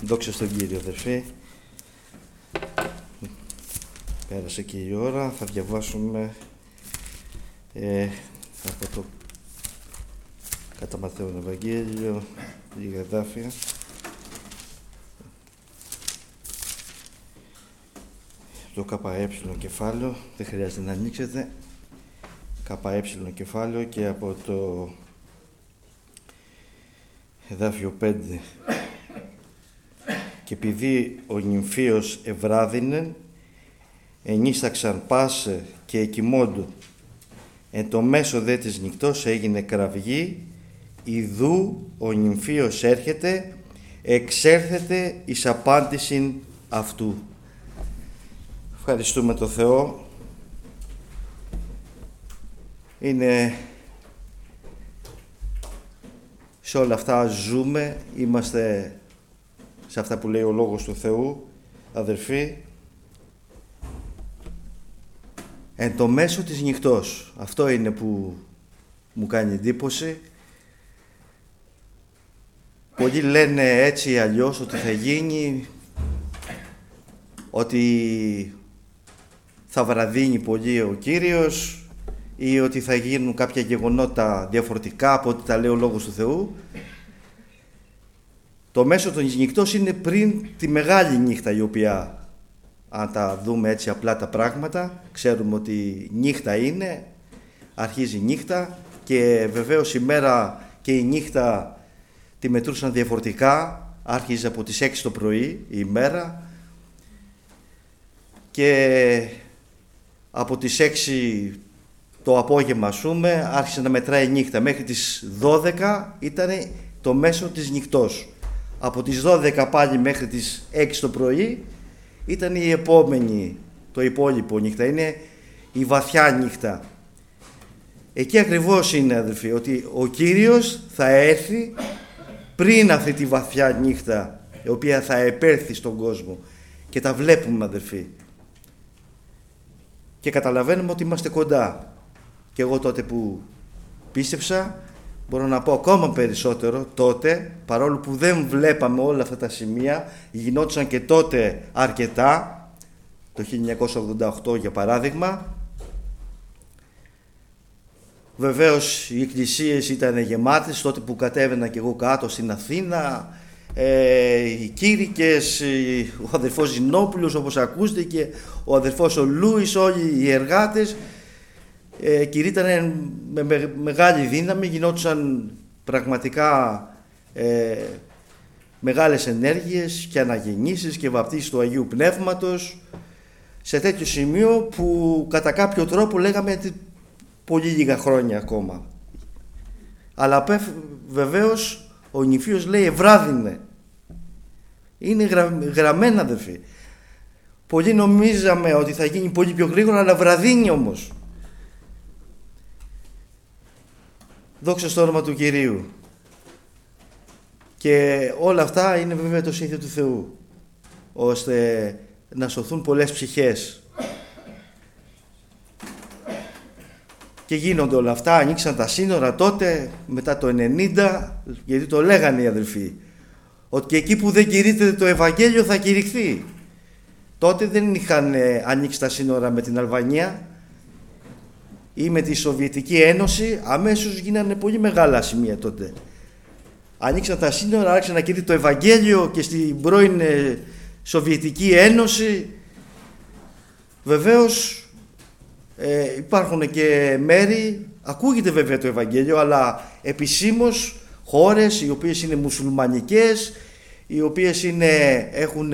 Δόξα στον Κύριο, αδερφοί. Πέρασε και η ώρα. Θα διαβάσουμε από το κατά Ματθαίον Ευαγγέλιο λίγα εδάφια. Το ΚΕ κεφάλαιο, δεν χρειάζεται να ανοίξετε. ΚΕ κεφάλαιο και από το εδάφιο 5. Και επειδή ο νυμφίος ευράδυνε, ενίσταξαν πάσε και εκοιμώντου. Εν το μέσο δε της νυχτός έγινε κραυγή, ιδού ο νυμφίος έρχεται, εξέρθεται εις απάντησιν αυτού. Ευχαριστούμε τον Θεό. Είναι σε όλα αυτά ζούμε, είμαστε σε αυτά που λέει ο Λόγος του Θεού, αδερφοί. Εν το μέσο της νυχτός. Αυτό είναι που μου κάνει εντύπωση. Πολλοί λένε έτσι ή αλλιώς ότι θα γίνει, ότι θα βραδύνει πολύ ο Κύριος ή ότι θα γίνουν κάποια γεγονότα διαφορετικά από ό,τι τα λέει ο Λόγος του Θεού. Το μέσο των νυχτός είναι πριν τη μεγάλη νύχτα, η οποία, αν τα δούμε έτσι απλά τα πράγματα, ξέρουμε ότι νύχτα είναι, αρχίζει η νύχτα και βεβαίως η μέρα και η νύχτα τη μετρούσαν διαφορετικά, άρχιζε από τις 6 το πρωί η ημέρα και από τις 6 το απόγευμα άρχισε να μετράει η νύχτα. Μέχρι τις 12 ήταν το μέσο της νυχτός. Από τις 12 πάλι μέχρι τις 6 το πρωί ήταν η επόμενη, το υπόλοιπο νύχτα. Είναι η βαθιά νύχτα. Εκεί ακριβώς είναι, αδελφοί, ότι ο Κύριος θα έρθει πριν αυτή τη βαθιά νύχτα, η οποία θα επέρθει στον κόσμο. Και τα βλέπουμε, αδελφοί. Και καταλαβαίνουμε ότι είμαστε κοντά. Και εγώ τότε που πίστεψα, μπορώ να πω ακόμα περισσότερο τότε, παρόλο που δεν βλέπαμε όλα αυτά τα σημεία, γινόντουσαν και τότε αρκετά, το 1988 για παράδειγμα. Βεβαίως οι εκκλησίες ήταν γεμάτες, τότε που κατέβαινα και εγώ κάτω στην Αθήνα, οι κήρυκες, ο αδερφός Ζηνόπουλος όπως ακούστηκε, ο αδερφός ο Λούις, όλοι οι εργάτες, κηρύττανε με μεγάλη δύναμη, γινόντουσαν πραγματικά μεγάλες ενέργειες και αναγεννήσεις και βαπτίσεις του Αγίου Πνεύματος, σε τέτοιο σημείο που κατά κάποιο τρόπο λέγαμε πολύ λίγα χρόνια ακόμα. Αλλά βεβαίως ο νηφίος λέει ευράδυνε. Είναι γραμμένα, αδερφοί. Πολλοί νομίζαμε ότι θα γίνει πολύ πιο γρήγορα, αλλά βραδύνει όμως. Δόξα στο όνομα του Κυρίου. Και όλα αυτά είναι βέβαια το σχέδιο του Θεού, ώστε να σωθούν πολλές ψυχές. Και γίνονται όλα αυτά, ανοίξαν τα σύνορα τότε, μετά το 90, γιατί το λέγανε οι αδελφοί, ότι και εκεί που δεν κηρύττεται το Ευαγγέλιο θα κηρυχθεί. Τότε δεν είχαν ανοίξει τα σύνορα με την Αλβανία ή με τη Σοβιετική Ένωση, αμέσως γίνανε πολύ μεγάλα σημεία τότε. Ανοίξαν τα σύνορα, άρχισαν να κηρύττει το Ευαγγέλιο και στην πρώην Σοβιετική Ένωση. Βεβαίως υπάρχουν και μέρη, ακούγεται βέβαια το Ευαγγέλιο, αλλά επισήμως χώρες οι οποίες είναι μουσουλμανικές, οι οποίες έχουν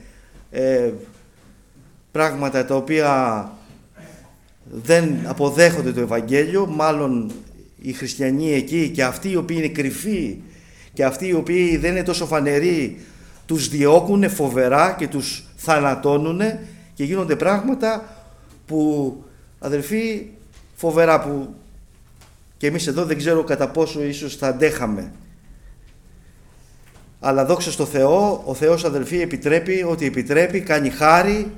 πράγματα τα οποία δεν αποδέχονται το Ευαγγέλιο, μάλλον οι χριστιανοί εκεί και αυτοί οι οποίοι είναι κρυφοί και αυτοί οι οποίοι δεν είναι τόσο φανεροί, τους διώκουν φοβερά και τους θανατώνουν και γίνονται πράγματα που, αδελφοί, φοβερά, που και εμείς εδώ δεν ξέρω κατά πόσο ίσως θα αντέχαμε. Αλλά δόξα στο Θεό, ο Θεός, αδελφοί, επιτρέπει ό,τι επιτρέπει, κάνει χάρη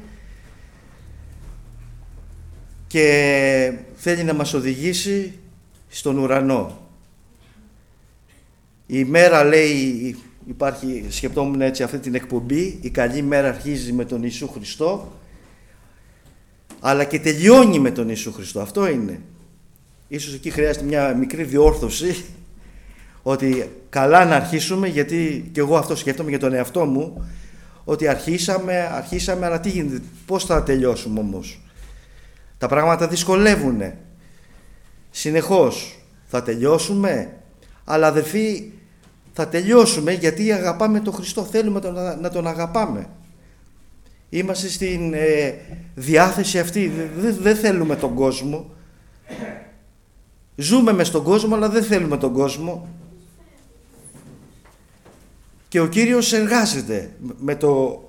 και θέλει να μας οδηγήσει στον ουρανό. Η μέρα, λέει, σκεπτόμουν έτσι αυτή την εκπομπή, η καλή μέρα αρχίζει με τον Ιησού Χριστό, αλλά και τελειώνει με τον Ιησού Χριστό. Αυτό είναι. Ίσως εκεί χρειάζεται μια μικρή διόρθωση, ότι καλά να αρχίσουμε, γιατί και εγώ αυτό σκέφτομαι για τον εαυτό μου, ότι αρχίσαμε, αλλά τι γίνεται, πώς θα τελειώσουμε όμως? Τα πράγματα δυσκολεύουνε. Συνεχώς θα τελειώσουμε, αλλά αδερφοί, θα τελειώσουμε γιατί αγαπάμε τον Χριστό, θέλουμε να τον αγαπάμε. Είμαστε στην διάθεση αυτή, δεν θέλουμε τον κόσμο. Ζούμε μες στον κόσμο, αλλά δεν θέλουμε τον κόσμο. Και ο Κύριος εργάζεται με το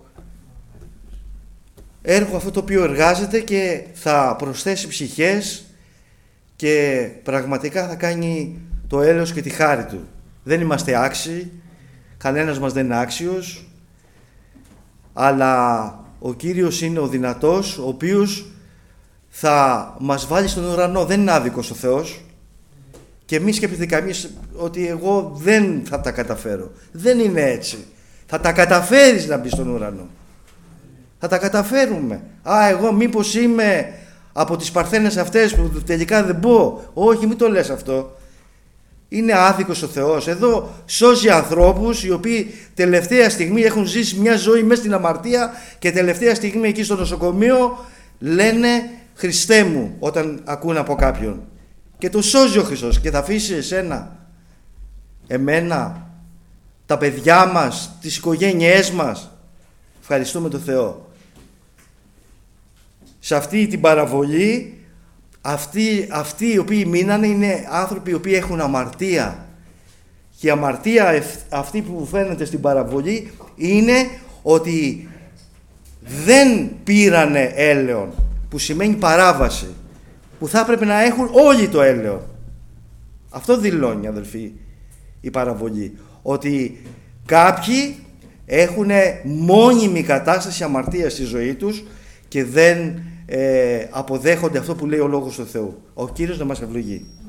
έργο αυτό το οποίο εργάζεται και θα προσθέσει ψυχές και πραγματικά θα κάνει το έλεος και τη χάρη Του. Δεν είμαστε άξιοι, κανένας μας δεν είναι άξιος, αλλά ο Κύριος είναι ο δυνατός, ο οποίος θα μας βάλει στον ουρανό. Δεν είναι άδικος ο Θεός. Και μη σκέφτεται κανείς ότι εγώ δεν θα τα καταφέρω. Δεν είναι έτσι. Θα τα καταφέρεις να μπει στον ουρανό. Θα τα καταφέρουμε. Εγώ μήπως είμαι από τις παρθένες αυτές που τελικά δεν μπω? Όχι, μην το λες αυτό. Είναι άδικος ο Θεός. Εδώ σώζει ανθρώπους οι οποίοι τελευταία στιγμή έχουν ζήσει μια ζωή μέσα στην αμαρτία και τελευταία στιγμή εκεί στο νοσοκομείο λένε Χριστέ μου όταν ακούν από κάποιον. Και το σώζει ο Χριστός και θα αφήσει εσένα, εμένα, τα παιδιά μας, τις οικογένειές μας. Ευχαριστούμε τον Θεό. Σε αυτή την παραβολή, αυτοί οι οποίοι μείνανε είναι άνθρωποι οι οποίοι έχουν αμαρτία. Και η αμαρτία αυτή που φαίνεται στην παραβολή είναι ότι δεν πήρανε έλεον, που σημαίνει παράβαση, που θα έπρεπε να έχουν όλοι το έλεον. Αυτό δηλώνει, αδελφοί, η παραβολή. Ότι κάποιοι έχουν μόνιμη κατάσταση αμαρτίας στη ζωή τους και δεν αποδέχονται αυτό που λέει ο Λόγος του Θεού. Ο Κύριος να μας ευλογεί.